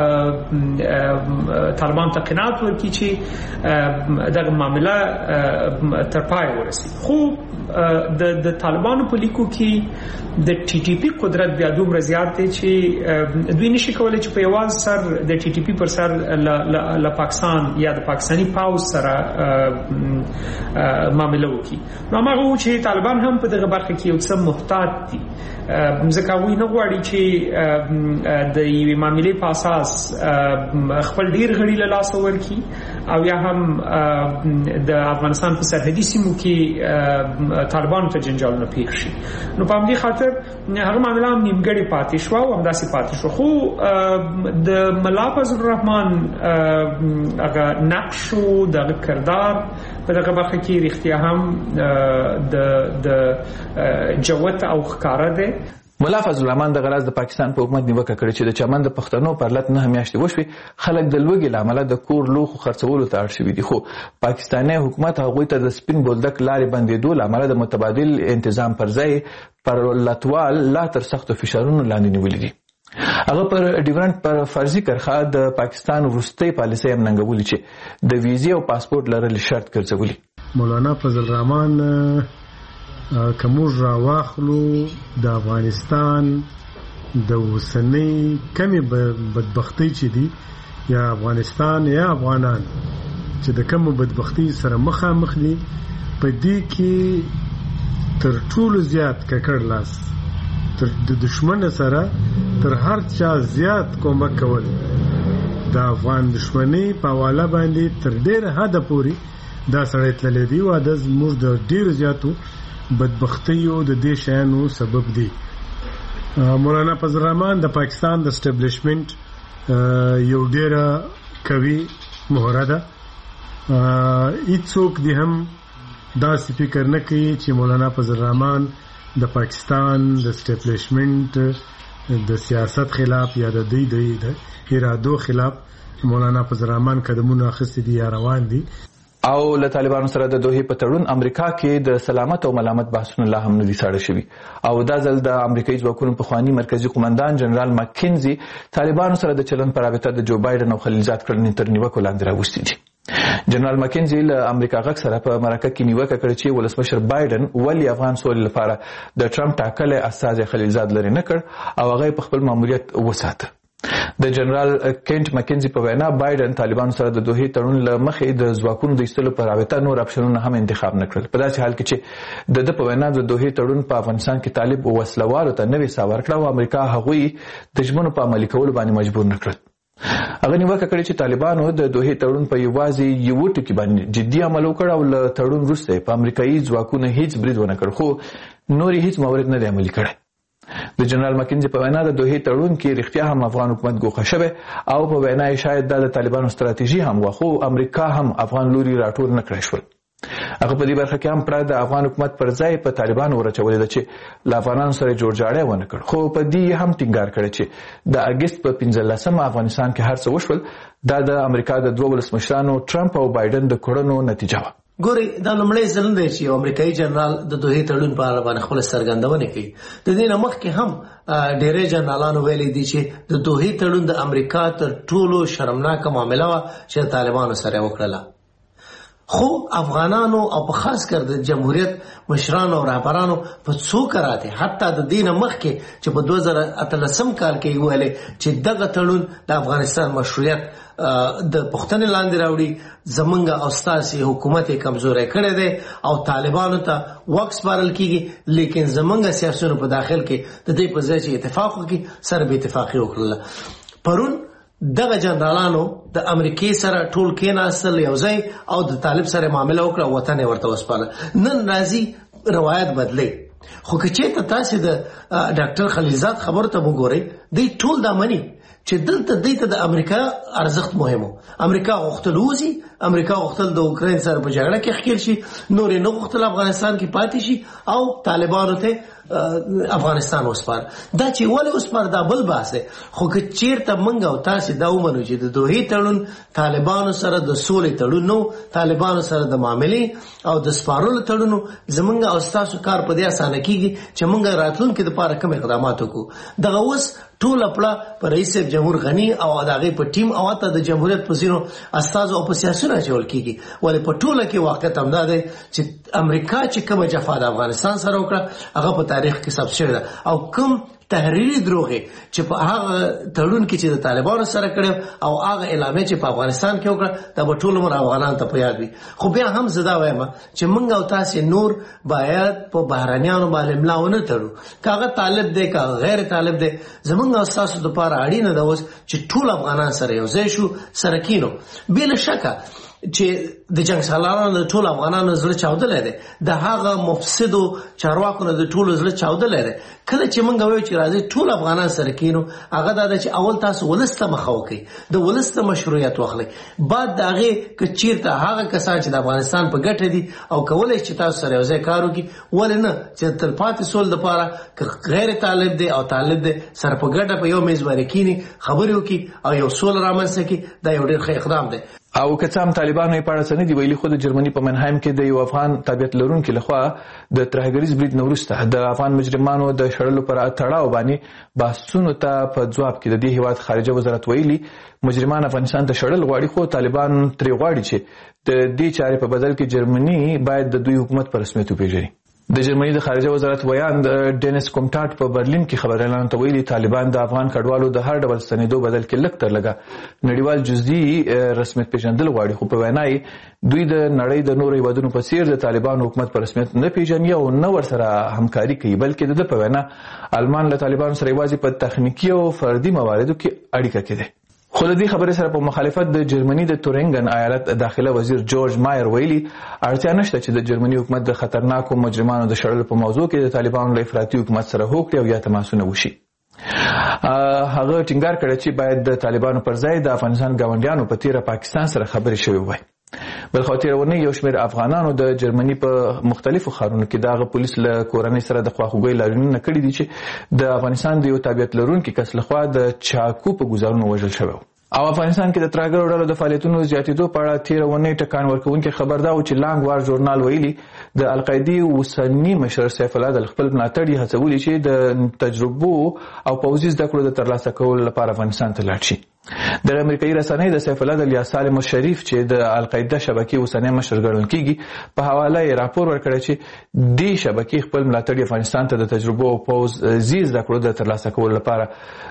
طالبان ته قناعت ورکړي چې دغه معامله تر پای ورسي. خو د طالبانو په لیکو کې د ټي ټي پی قدرت بیا دومره زیات دی چې دوی نشي کولای چې په یوازې سر د ټي ټي پی پر سر له پاکستان یا د پاکستاني پاوز سره معامله وکړي. نو هغه چې طالبان هم په دغه برخه کې یو څه محتاط دي، ځکه هغوی نه غواړي چې د یوې معاملې په اساس خپل ډیر غړي له لاسه ورکړي او یا هم د افغانستان په سرحدي سیمو کې طالبانو ته جنجالونه پیښ شي. نو په همدې خاطر هغه معامله هم نیمګړې پاتې شوه او همداسې پاتې شو. خو د ملا فضل الرحمن هغه نقش او دغه کردار په دغه برخه کې رښتیا هم د جوت او ښکاره دی. ملا فضل الرحمن د غراز د پاکستان په حکومت نیوکه کړې چې د چمن د پښتنو پر لټ 9 میاشتې وشوي، خلک د لوږې له امله د کور لوښو خرڅولو ته اړ شوي دي، خو پاکستاني حکومت هغوی ته د سپین بولدک لارې بندېدو له امله د متبادل انتظام پر ځای پر لټوال لا تر سختو فشارونو لاندې نیولي دي. هغه پر ډیورنټ پر فرضي کرښه د پاکستان وروستۍ پالیسۍ هم ننګولې چې د ویزې او پاسپورت لرل شرط ګرځولي. مولانا فضل الرحمن که موږ راواخلو د افغانستان د اوسنۍ کمې بدبختۍ چې دي یا افغانستان یا افغانان چې د کومو بدبختۍ سره مخامخ دي، په دې کې تر ټولو زیات ککړ لاس تر د دشمن سره تر هر چا زیات کومک کول د افغان دشمنی په حواله باندې تر ډېره حده پورې دا سړی تللی دی او دا زموږ د ډېرو زیاتو بدبختیو د دې شیانو سبب دی. مولانا فضل الرحمن د پاکستان د اسټابلیشمنت یو ډېره قوي مهره ده. هیڅوک دې هم داسې فکر نه کوي چې مولانا فضل الرحمن د پاکستان د اسټابلیشمنت د سیاست خلاف یا د دوی د ارادو خلاف مولانا فضل الرحمن قدمونه اخیستي دي یا روان دي. او له طالبانو سره د دوحې په تړون امریکا کې د سلامت او ملامت بحثونه لا هم نه دي ساړه شوي او دا ځل د امریکایي ځواکونو پخواني مرکزي قومندان جنرال مکینزي طالبانو سره د چلند په رابطه د جو بایډن او خلیلزاد کړنې تر نیوکو لاندې راوستي دي. جنرال مکینزي له امریکا غږ سره په مرکه کې نیوکه کړې چې ولسمشر بایډن ولې افغان سولې لپاره د ټرمپ ټاکلی استازی خلیلزاد لرې نه کړ او هغه په خپل ماموریت وساته. د جنرال کینټ مکینزي په وینا بایډن طالبانو سره د دوحې تړون له مخې د ځواکونو د ایستلو په رابطه نور اپشنونه هم انتخاب نه کړل، په داسې حال کې چې د په وینا د دوحې تړون په افغانستان کې طالب وسلوالو ته نوې ساه ورکړه او امریکا هغوی د ژمنو په عملي کولو باندې مجبور نه کړل. هغه نیوکه کړې چې طالبانو د دوحې تړون په یوازې یو ټکي باندې جدي عمل وکړ او له تړون وروسته په امریکایي ځواکونو هیڅ برید ونه کړ، خو نور هیڅ مورد نه دی عملي کړی. د جنرال مکینزي په وینا د دوحې تړون کې رښتیا هم افغان حکومت ګوښه شوی او په وینا یې شاید دا د طالبانو ستراتیژي هم وه، خو امریکا هم افغان لوري راټول نه کړی شول. هغه په دې برخه کې هم پړه د افغان حکومت پر ځای په طالبانو ورچولې ده چې له افغانانو سره جوړجاړی ونه کړ، خو په دې هم ټینګار کړی چې د اګست په 15 افغانستان کې هر څه وشول دا د امریکا د دوه ولسمشرانو ټرمپ او بایډن د کړنو نتیجه وه. ګوري دا لومړی ځل دی چې امریکایي جنرال د دوحې تړون په اړه باندې خپل څرګندونه کوي. د دې نه مخکې هم ډېری جنرالانو ویلي دي چې د دوحې تړون د امریکا تر ټولو شرمناکه معامله وه چې طالبانو سره وکړله. خو افغانانو او په خاص کر د جمهوریت مشرانو او رهبرانو په څو کراته حتی د دینه مخکې چې په 2013 کال کې ویلي چې دغه تړون د افغانستان مشروعیت د پښتنې لاندې راوړي، زمونږ او ستاسې حکومت یې کمزوری کړی دی او طالبانو ته وخت سپارل کیږي، لیکن زمونږ سیاسیونو په داخل کې د دې په ځای چې اتفاق وکړي سره به اتفاقي وکړله. پرون دغه جنرالانو د امریکای سره ټول کېناستل یو ځای او د طالب سره معامله وکړه، وطن یې ورته وسپاره. نن راځي روایت بدلی، خو که چېرته تاسې د ډاکټر خلیلزاد خبرو ته وګورئ دوی ټول دا مني چې دلته دوی ته د امریکا ارزښت مهم و. امریکا غوښتل وځي، امریکا غوښتل د اوکراین سره په جګړه کې ښکېل شي، نور یې نه غوښتل افغانستان کې پاتې شي او طالبانو ته افغانستان وسپار. دا چې ولې وسپار دا بل بحث دی، خو که چېرته موږ او تاسې دا ومنو چې د دوحې تړون طالبانو سره د سولې تړون نو، طالبانو سره د معاملې او د سپارلو تړونو، زموږ او ستاسو کار په دې اسانه کېږي چې موږ راتلونکي دپاره کوم اقدامات وکړو. دغه اوس ټوله پړه په رئیس جمهور غني او د هغې په ټیم او حتی د جمهوریت په ځینو استازو او په سیاسونه اچول کېږي. ولې په ټوله کې واقعیت همدا دی چې امریکا چې کومه جفا د افغانستان سره وکړه هغه په تاریخ کې ثبت شوې ده او کوم تحریري دروغې چې په هغه تړون کې چې د طالبانو سره کړی او هغه اعلامیه چې په افغانستان کې وکړه دا به ټول عمر افغانانو ته په یاد وي. خو بیا هم زه دا وایم چې موږ او تاسې نور باید په بهرنیانو باندې ملا ونه تړو، که هغه طالب دی که غیر طالب دی. زموږ او ستاسو دپاره اړینه ده اوس چې ټول افغانان سره یو ځای شو، سره کینو. بې له شکه چې د جنگ سالارانو د ټول افغانانو زړه چاودلې ده د هغه مفسدو چارواکو د ټول زړه چاودلې ده کله چې موږ وایو چې راځي ټول افغانان سره کینو هغه دا چې اول تاسو ولسته مخاو کوي د ولسته مشروعیت واخلي بعد دا هغه کچیرته هغه کسان چې د افغانستان په ګټه دي او کولای چې تاسو سره یو ځای کار وکړي ولنه چې تل پاتې سول د پاره غیر طالب دي او طالب دي سره په ګټه په یو میز باندې کینی خبرې وکړي او یو سول رامنځته کړي دا یو ډېر ښه اقدام دی. او که څه هم طالبانو یې په اړه څه نه دي ویلي خو د جرمني په منهایم کې د یو افغان تابعیت لرونکي لخوا د ترهګریز برید نه وروسته د افغان مجرمانو د شړلو پر تړاو باندې بحثونو ته په ځواب کې د دې هیواد خارجه وزارت ویلي مجرمان افغانستان ته شړل غواړي خو طالبان ترې غواړي چې د دې چارې په بدل کې جرمني باید د دوی حکومت په رسمیت وپېژني. د جرمني د خارجه وزارت ویان ډینس کومټاټ په برلین کې خبريالانو ته ویلي طالبان د افغان کډوالو د هر ډول ستنېدو بدل کې لږ تر لږه نړیوال جزئي رسمیت پیژندل غواړي خو په وینا یې دوی د نړۍ د نورو هیوادونو په څیر د طالبانو حکومت په رسمیت نه پیژني او نه ورسره همکاري کوي بلکې د په وینا آلمان له طالبانو سره یوازې په تخنیکی او فردي مواردو کې اړیکه کوي. خو د دې خبرې سره په مخالفت د جرمني د تورینګن ایالت داخله وزیر جورج مایر ویلي اړتیا نشته چې د جرمني حکومت د خطرناکو مجرمانو د شړلو په موضوع کې د طالبانو له افراطي حکومت سره هوکړې او یا تماسونه وشي. هغه ټینګار کړی چې باید د طالبانو پر ځای د افغانستان ګاونډیانو په تیره پاکستان سره خبرې شوې وای. بل خو تیرونه یو شمېر افغانانو د جرمني په مختلفو ښارونو کې دغه پولیس له کورنۍ سره د خواخوږۍ لاریونونه کړي دي چې د افغانستان د یو تابعیت لرونکي کس لخوا د چاقو په ګوزارونو وژل شوی او افغانستان کې د ترهګرو ډلو د فعالیتونو زیاتېدو په اړه تیره اونۍ ټکان ورکوونکی خبر دا و چې لانګ وار ژورنال ویلي د القاعدې اوسني مشر سیف الله د خپل ملاتړي هڅولي چې د تجربو او پوځي زده کړو د ترلاسه کولو لپاره افغانستان ته لاړ شي. د امریکایي رسنۍ د سیف الله د الیا سالم الشریف چې د القاعده شبکې اوسنی مشر ګڼل کیږي په حواله یې راپور ورکړی چې دې شبکې خپل ملاتړي افغانستان ته د تجربو او پوځي زده کړو د ترلاسه کولو لپاره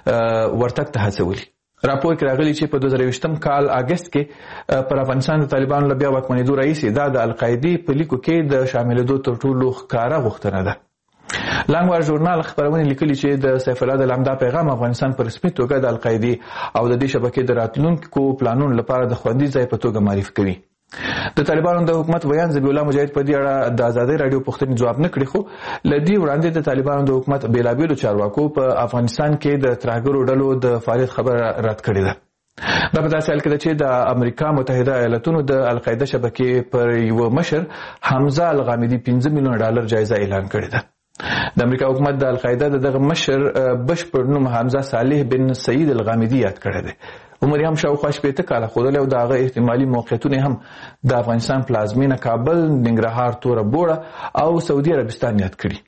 ورتګ ته هڅولي. راپور کې راغلی چې په 2020 کال اگست کې پر افغانستان د طالبانو له بیا واکمنېدو راهیسې دا د القاعدې په لیکو کې د شاملېدو تر ټولو ښکاره غوښتنه ده. لانګوار ژورنال خبرونه لیکلي چې د سیف الله د لمدا پیغام افغانستان په رسمي توګه د القاعدې او د دې شبکې د راتلونکو پلانونو لپاره د خوندي ځای په توګه معرفي کوي. د طالبانو د حکومت ویان ذبیح الله مجاهد په دې اړه د ازادۍ رادیو پوښتنې جواب نه کړي خو لدی وړاندې د طالبانو د حکومت بیلابیلو چارواکو په افغانستان کې د ترهګرو ډلو د فعالیت خبر رد کړې ده. دا په داسې حال کې ده چې د امریکا متحده ایالاتونو د القاعده شبکې پر یو مشر حمزه الغامدي $15 میلیون جایزه اعلان کړې ده. د امریکا حکومت د القاعده دغه مشر بشپړ نوم حمزه صالح بن سعید الغامدي یاد کړی دی. عمر هم شاوخوا 80 کاله ښودلی او د هغه احتمالي موقعیتونه هم د افغانستان پلازمینه کابل، ننګرهار، توره بوړه او سعودي عربستان یاد کړي.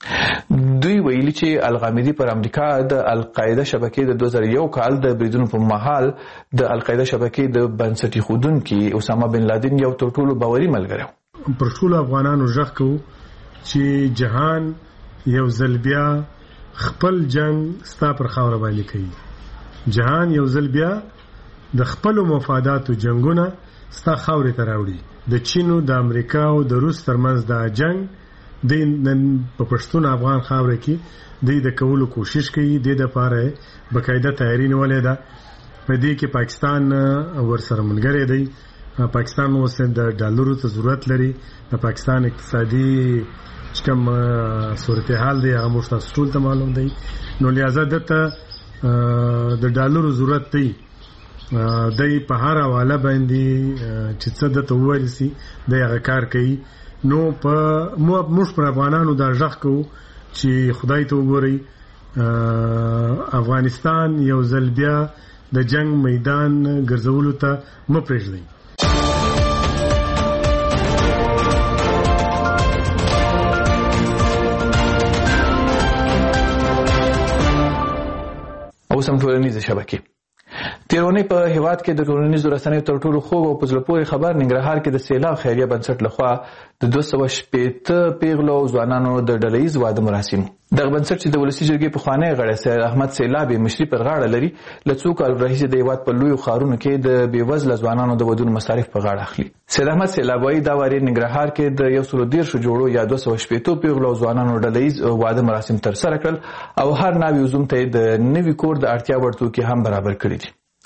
دوی ویلي چې الغامدي پر امریکا د القاعده شبکې د 2001 کال د بریدونو په مهال د القاعده شبکې د بنسټ ایښودونکي اسامه بن لادن یو تر ټولو باوري ملګری و. پر ټولو افغانانو غږ کوو چې جهان یو ځل بیا خپل جنگ ستا پر خاوره باندې کوي. جهان یو ځل بیا د خپل مفاداتو جنگونه ستا خاورې ته راوړي. د چین او د امریکا او د روس ترمنځ دا جنگ د نن په پښتون افغان خاوره کې د کولو کوشش کوي. د لپاره بقاعده تیاری نیولې ده. په دې کې پاکستان ورسره ملګری دی. پاکستان اوس د ډالرو ته ضرورت لري. د پاکستان اقتصادي کوم صورتحال دی هغه موږ تاسو ټول ته معلوم دی. نو لہذا دته د ډالرو ضرورت دی. دای په هر حواله باندې چې څه د توویل سي د هغه کار کوي. نو په موږ پر افغانانو دا ځخ کو چې خدای ته وګوري افغانستان یو ځل بیا د جنگ میدان ګرځولو ته مپرېږدي. اوس هم ټولنیزه شبکې. تیرونی په هیواد کې د ټولنیزو رسنیو تر ټولو خوږ او په زړه پورې خبر ننګرهار کې د سیلاب خیریه بنسټ لخوا د 260 پیغلو او ځوانانو د ډلهییز واده مراسم. دغه بنسټ چې د ولسي جرګې پخوانی غړی سید احمد سیلابي مشري پر غاړه لري له څو کالو راهیسې د هیواد په لویو ښارونو کې د بېوزله ځوانانو د ودونو مصارف په غاړه اخلي. سید احمد سیلابي دا واري ننګرهار کې د 113 جوړو یا 260 پیغلو او ځوانانو ډلهییز واده مراسم ترسره کړل او هر ناوي عزوم ته د نوي کور د اړتیا وړ توکي هم برابر کړي دي.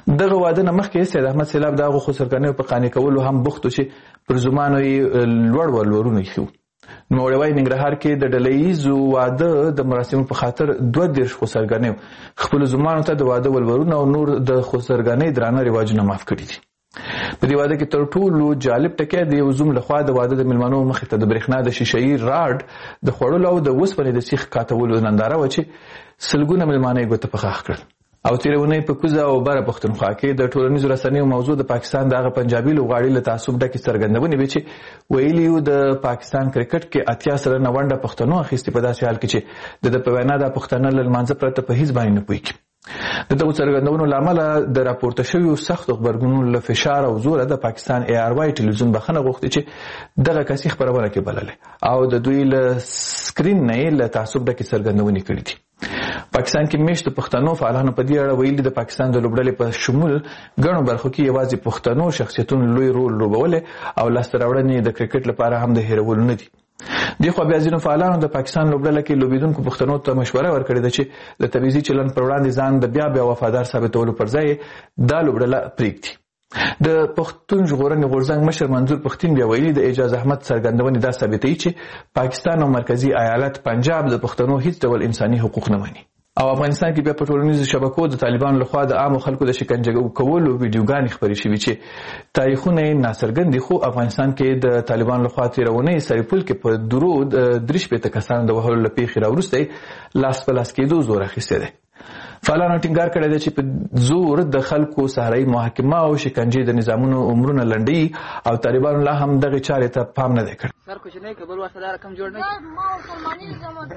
دغه واده نه مخکې سید احمد سیلاب دغه خسرګنیو په قانع کولو هم بوخت شي پر زمانو یې لوړ ولورونه خو نوړوي ننګرهار کې د ډلهیز واده د مراسمو په خاطر 22 خسرګنیو خپل زمانو ته د واده ولورونه او نور د خسرګنۍ درانه رواجونه معاف کړي دي. په دې واده کې تر ټولو جالب ټکی د یو زوم لخوا د واده د ملمنو مخې ته د برېښنا د شیشې راډ د خوړلو او د وسپنې د سیخ کاتولو ننداره و چې سلګونه ملمانه یې ګوته په خاخ کړل. او تیرونی په کوزه او بره پښتونخوا کې د ټولنیزو رسنیو موضوع د پاکستان دغه پنجابي لوغاړي له تعصب ډکې څرګندونې وې چې ویلیو د پاکستان کرکټ کې 80 سلنه ونډه پښتنو اخیستې په داسې حال کې چې د په وینا د پښتنه له منځ پرته په هیڅ باندې نه پوهیږي. د دغو څرګندونو له امله د راپورته شویو سختو غبرګونونو له فشار او زوره د پاکستان ARY ټلویزیون بخښنه غوښتې چې دغه کسي خبرونه کې بللې او د دوی له سکرین نه له تعصب ډکې څرګندونې کړې دي. پاکستان کې میشت پښتنو فعالانو په دې اړه ویلي د پاکستان د لوبډلې په شمول ګڼو برخو کې یوازې پښتنو شخصیتونو لوی رول لوبولې او لاسته راوړنې د کرکټ لپاره هم د هیرولو نه دي. دغه بیا ځینو فعالانو د پاکستان لوبډله کې لوبیدونکو پښتنو ته مشوره ورکړې ده چې د تبعیضي چلن پر وړاندې ځان د بیا وفادار ثابتولو پر ځای دا لوبډله پریږدي. د پښتون ژغورنې غورځنګ مشر منظور پښتين بیا ویلي د اعجاز احمد څرګندونې دا ثابتوي چې پاکستان او مرکزی ایالت پنجاب د پښتنو هیڅ ډول انساني حقوق نه مني. او افغانستان کې بیا په ټولنیزو شبکو د طالبانو لخوا د عامو خلکو د شکنجه کولو ویډیوګانې خپرې شوې چې تاریخونه یې ناڅرګند دي، خو افغانستان کې د طالبانو لخوا تیرونې سریپل کې په درود 3 کسانو د وهلو له پیښې راوروسته لاس په لاس کېدو زور اخیستی دی. فعالانو ټینګار کړی دی چې په زور د خلکو صحرایي محاکمه او شکنجې د نظامونو عمرونه لنډوي او طالبانو لا هم دغې چارې ته پام نه دی کړی. سر کوچنی که بل وخت دا رقم جوړ نه کړي ما مسلمانۍ زمون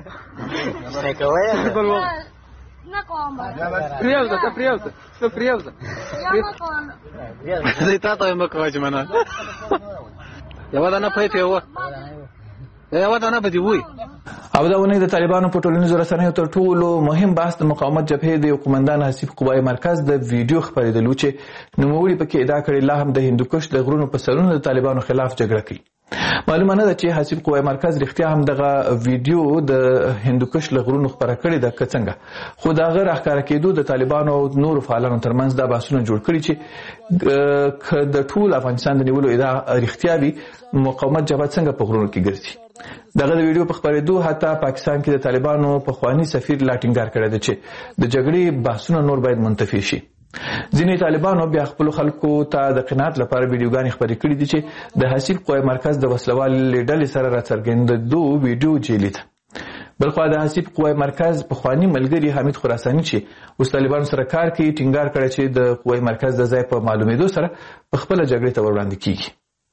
نه کوم پریوزه ته پریوزه ته پریوزه یا ما کوم زه تا ته یم کوم چې منه یو دا نه پېته یو دا نه بدی وای. او دا ونې د طالبانو په ټولنیزو رسنیو تر ټولو مهم بحث د مقاومت جبهې د یو قومندان حسیب قوای مرکز د ویډیو خپرېدلو چې نوموړي پکې ادعا کړې لا هم د هندوکش د غرونو په سرونو د طالبانو خلاف جګړه کوي. معلومه نه ده چې حسیب قوای مرکز رښتیا هم دغه ویډیو د هندوکش له غرونو خپره کړې ده که څنګه، خو د هغه راښکاره کېدو د طالبانو او نورو فعالانو ترمنځ دا بحثونه جوړ کړي چې که د ټول افغانستان د نیولو ادعا رښتیا وي مقاومت جبهه څنګه په غرونو کې ګرځي. دغه د ویډیو په خپرېدو حتی پاکستان کې د طالبانو پخوانی سفیر لا ټینګار کړی دی چې د جګړې بحثونه نور باید منتفي شي. ځینې طالبانو بیا خپل خلکو ته د قناعت لپاره ویډیوګانې خپرې کړې دي چې د حسیب قوای مرکز د وسلوالې ډلې سره راڅرګندېدو ویډیو جعلي ده. بلخوا د حسیب قوای مرکز پخوانی ملګري حمید خراساني چې اوس طالبانو سره کار کوي ټینګار کړی چې د قوای مرکز د ځای په معلومېدو سره په خپله جګړې ته وړاندې کیږي.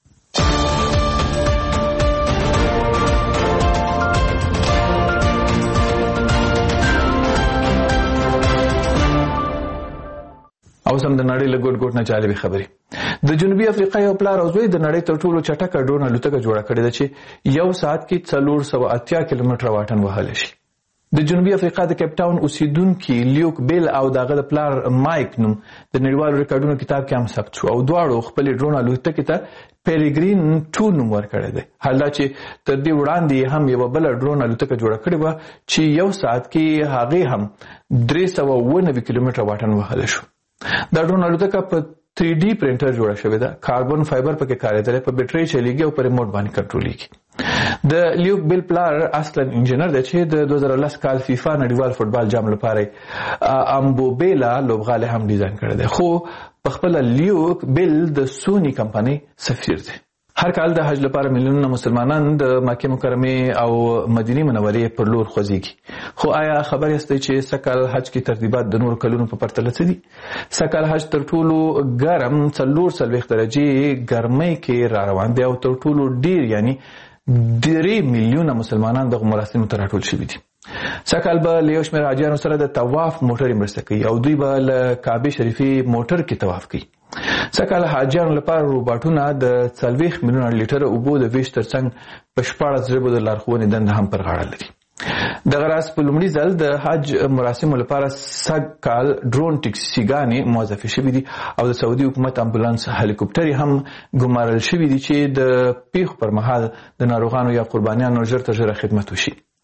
او سم د نړۍ له ګوټ ګوټ نه جالبې خبرې. د جنوبي افریقا یو پلار او زوی د نړۍ تر ټولو چټکه ډرون الوتکه جوړه کړې ده چې یو ساعت کې 480 کیلومتره واټن وهلی شي. د جنوبي افریقا د کیپ ټاون اوسیدونکي لیوک بیل او دغه د پلار مایک نوم د نړیوالو ریکارډونو کتاب کې هم ثبت شو او دواړو خپل ډرون الوتکې ته پیریګرین 2 نوم ورکړی دی. حال دا چې تر دې وړاندې هم یو بل ډرون الوتکه جوړه کړې وه چې یو ساعت کې هغې هم 390 کیلومتره واټن وهلی شو. دا ډرون الوتکه په 3D پرنټر جوړه شوې ده، کاربن فایبر پکې کارېدلی، په بیټرۍ چلیږي او په ریموټ باندې کنټرولېږي. د لیوک بیل پلار اصلا انجینر دی چې د 2010 کال فیفا نړیوال فوټبال جام لپاره امبوبیلا لوبغالی هم ډیزاین کړی دی، خو په خپله لیوک بیل د سونی کمپنۍ سفیر دی. هر کال د حج لپاره میلیونونه مسلمانان د مکې مکرمې او مدینې منورې پر لور خوځېږي. خو آیا خبر یاستئ چې سږکال حج کې ترتیبات د نورو کلونو په پرتله څه دي؟ سږکال حج تر ټولو ګرم 44 درجې ګرمۍ کې را روان دی او تر ټولو ډیر یعنی 3 میلیونه مسلمانان دغه مراسمو ته راټول شوي دي. سږکال به له یو شمېر حاجیانو سره د طواف موټرې مرسته کوي او دوی به له کعبې شریفې موټر کې طواف کوي. سږکال حاجیانو لپاره روباټونه د 40 میلیونه لیټره اوبو د ویش ترڅنګ په 14 ژبو د لارښوونې دنده هم پر غاړه لري. دغه راز په لومړي ځل د حج مراسمو لپاره سږکال ډرون ټکسیګانې موظفې شوي دي او د سعودي حکومت امبولانس هلیکوپټرې هم ګمارل شوي دي چې د پیښو پر مهال د ناروغانو یا قربانیانو ژر تر ژره خدمت وشي.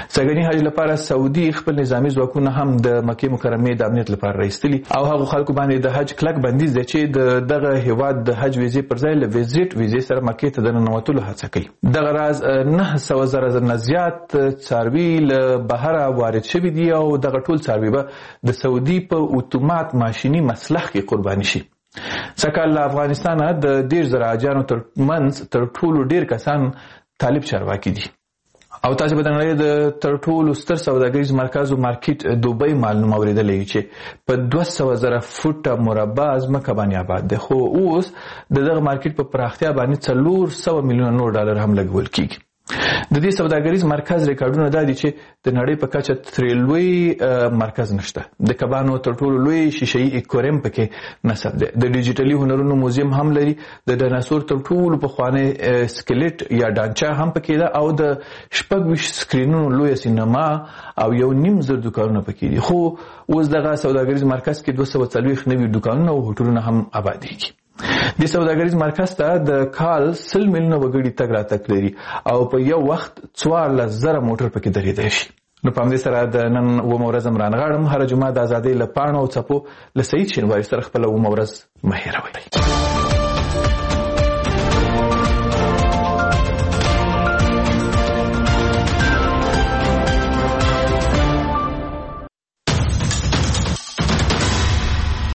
سګنی حج لپاره سعودي خپل نظامی ځواکونه هم د مکه مکرمه د امنیت لپاره راستلي او هغه خلکو باندې د حج کلک بندیز دی چې دغه هیواد د حج ویزې پر ځای له ویزټ ویزې سره مکه ته د ننوتلو هڅه کوي. دغه راز 900,000 نه زیات څاروي له بهره وارد شوي دي او دغه ټول څاروي به د سعودي په اتومات ماشيني مسلخ کې قرباني شي. سکهال له افغانستانه د 10,000 حاجیانو ترمنځ تر ټولو ډیر کسان طالب چارواکي دي. او تاسو به د نړۍ د تر ټولو ستر سوداګریز مرکز او مارکیټ دوبۍ معلومه اوریدلې چې په 200,000 فوټه مربع ځمکه باندې آباد ده، خو اوس دغه مارکیټ په پراختیا باندې 400 میلیون ډالر هم لګول کیږي. د دې سوداګریز مرکز ریکارډونه دا دي چې د نړۍ په کچه ترې لوی مرکز نشته. د کبانو تر ټولو لوی شیشه‌ای اکواریم پکې نصب دی. د ډیجیټلي هنرونو موزیم هم لري. د ډایناسور تر ټولو پخوانی سکلیټ یا ډانچا هم پکې ده او د 26 سکرینونو لوی سینما او 1.5 دکانونه پکې دي. خو اوس دغه سوداګریز مرکز کې 240 نوي دکانونه او هوټلونه هم آبادېږي. د سوداګریز مرکز ته د کال 100 میلیونه وګړي تګ راتګ لري او په یو وخت 14,000 موټر پکې درېدای شي. نو په همدې سره د نن ورځ رانغاړم. هر جمعه د ازادۍ له پاڼو او څپو له سعید شینواري سره خپله ورځ مه هېروئ.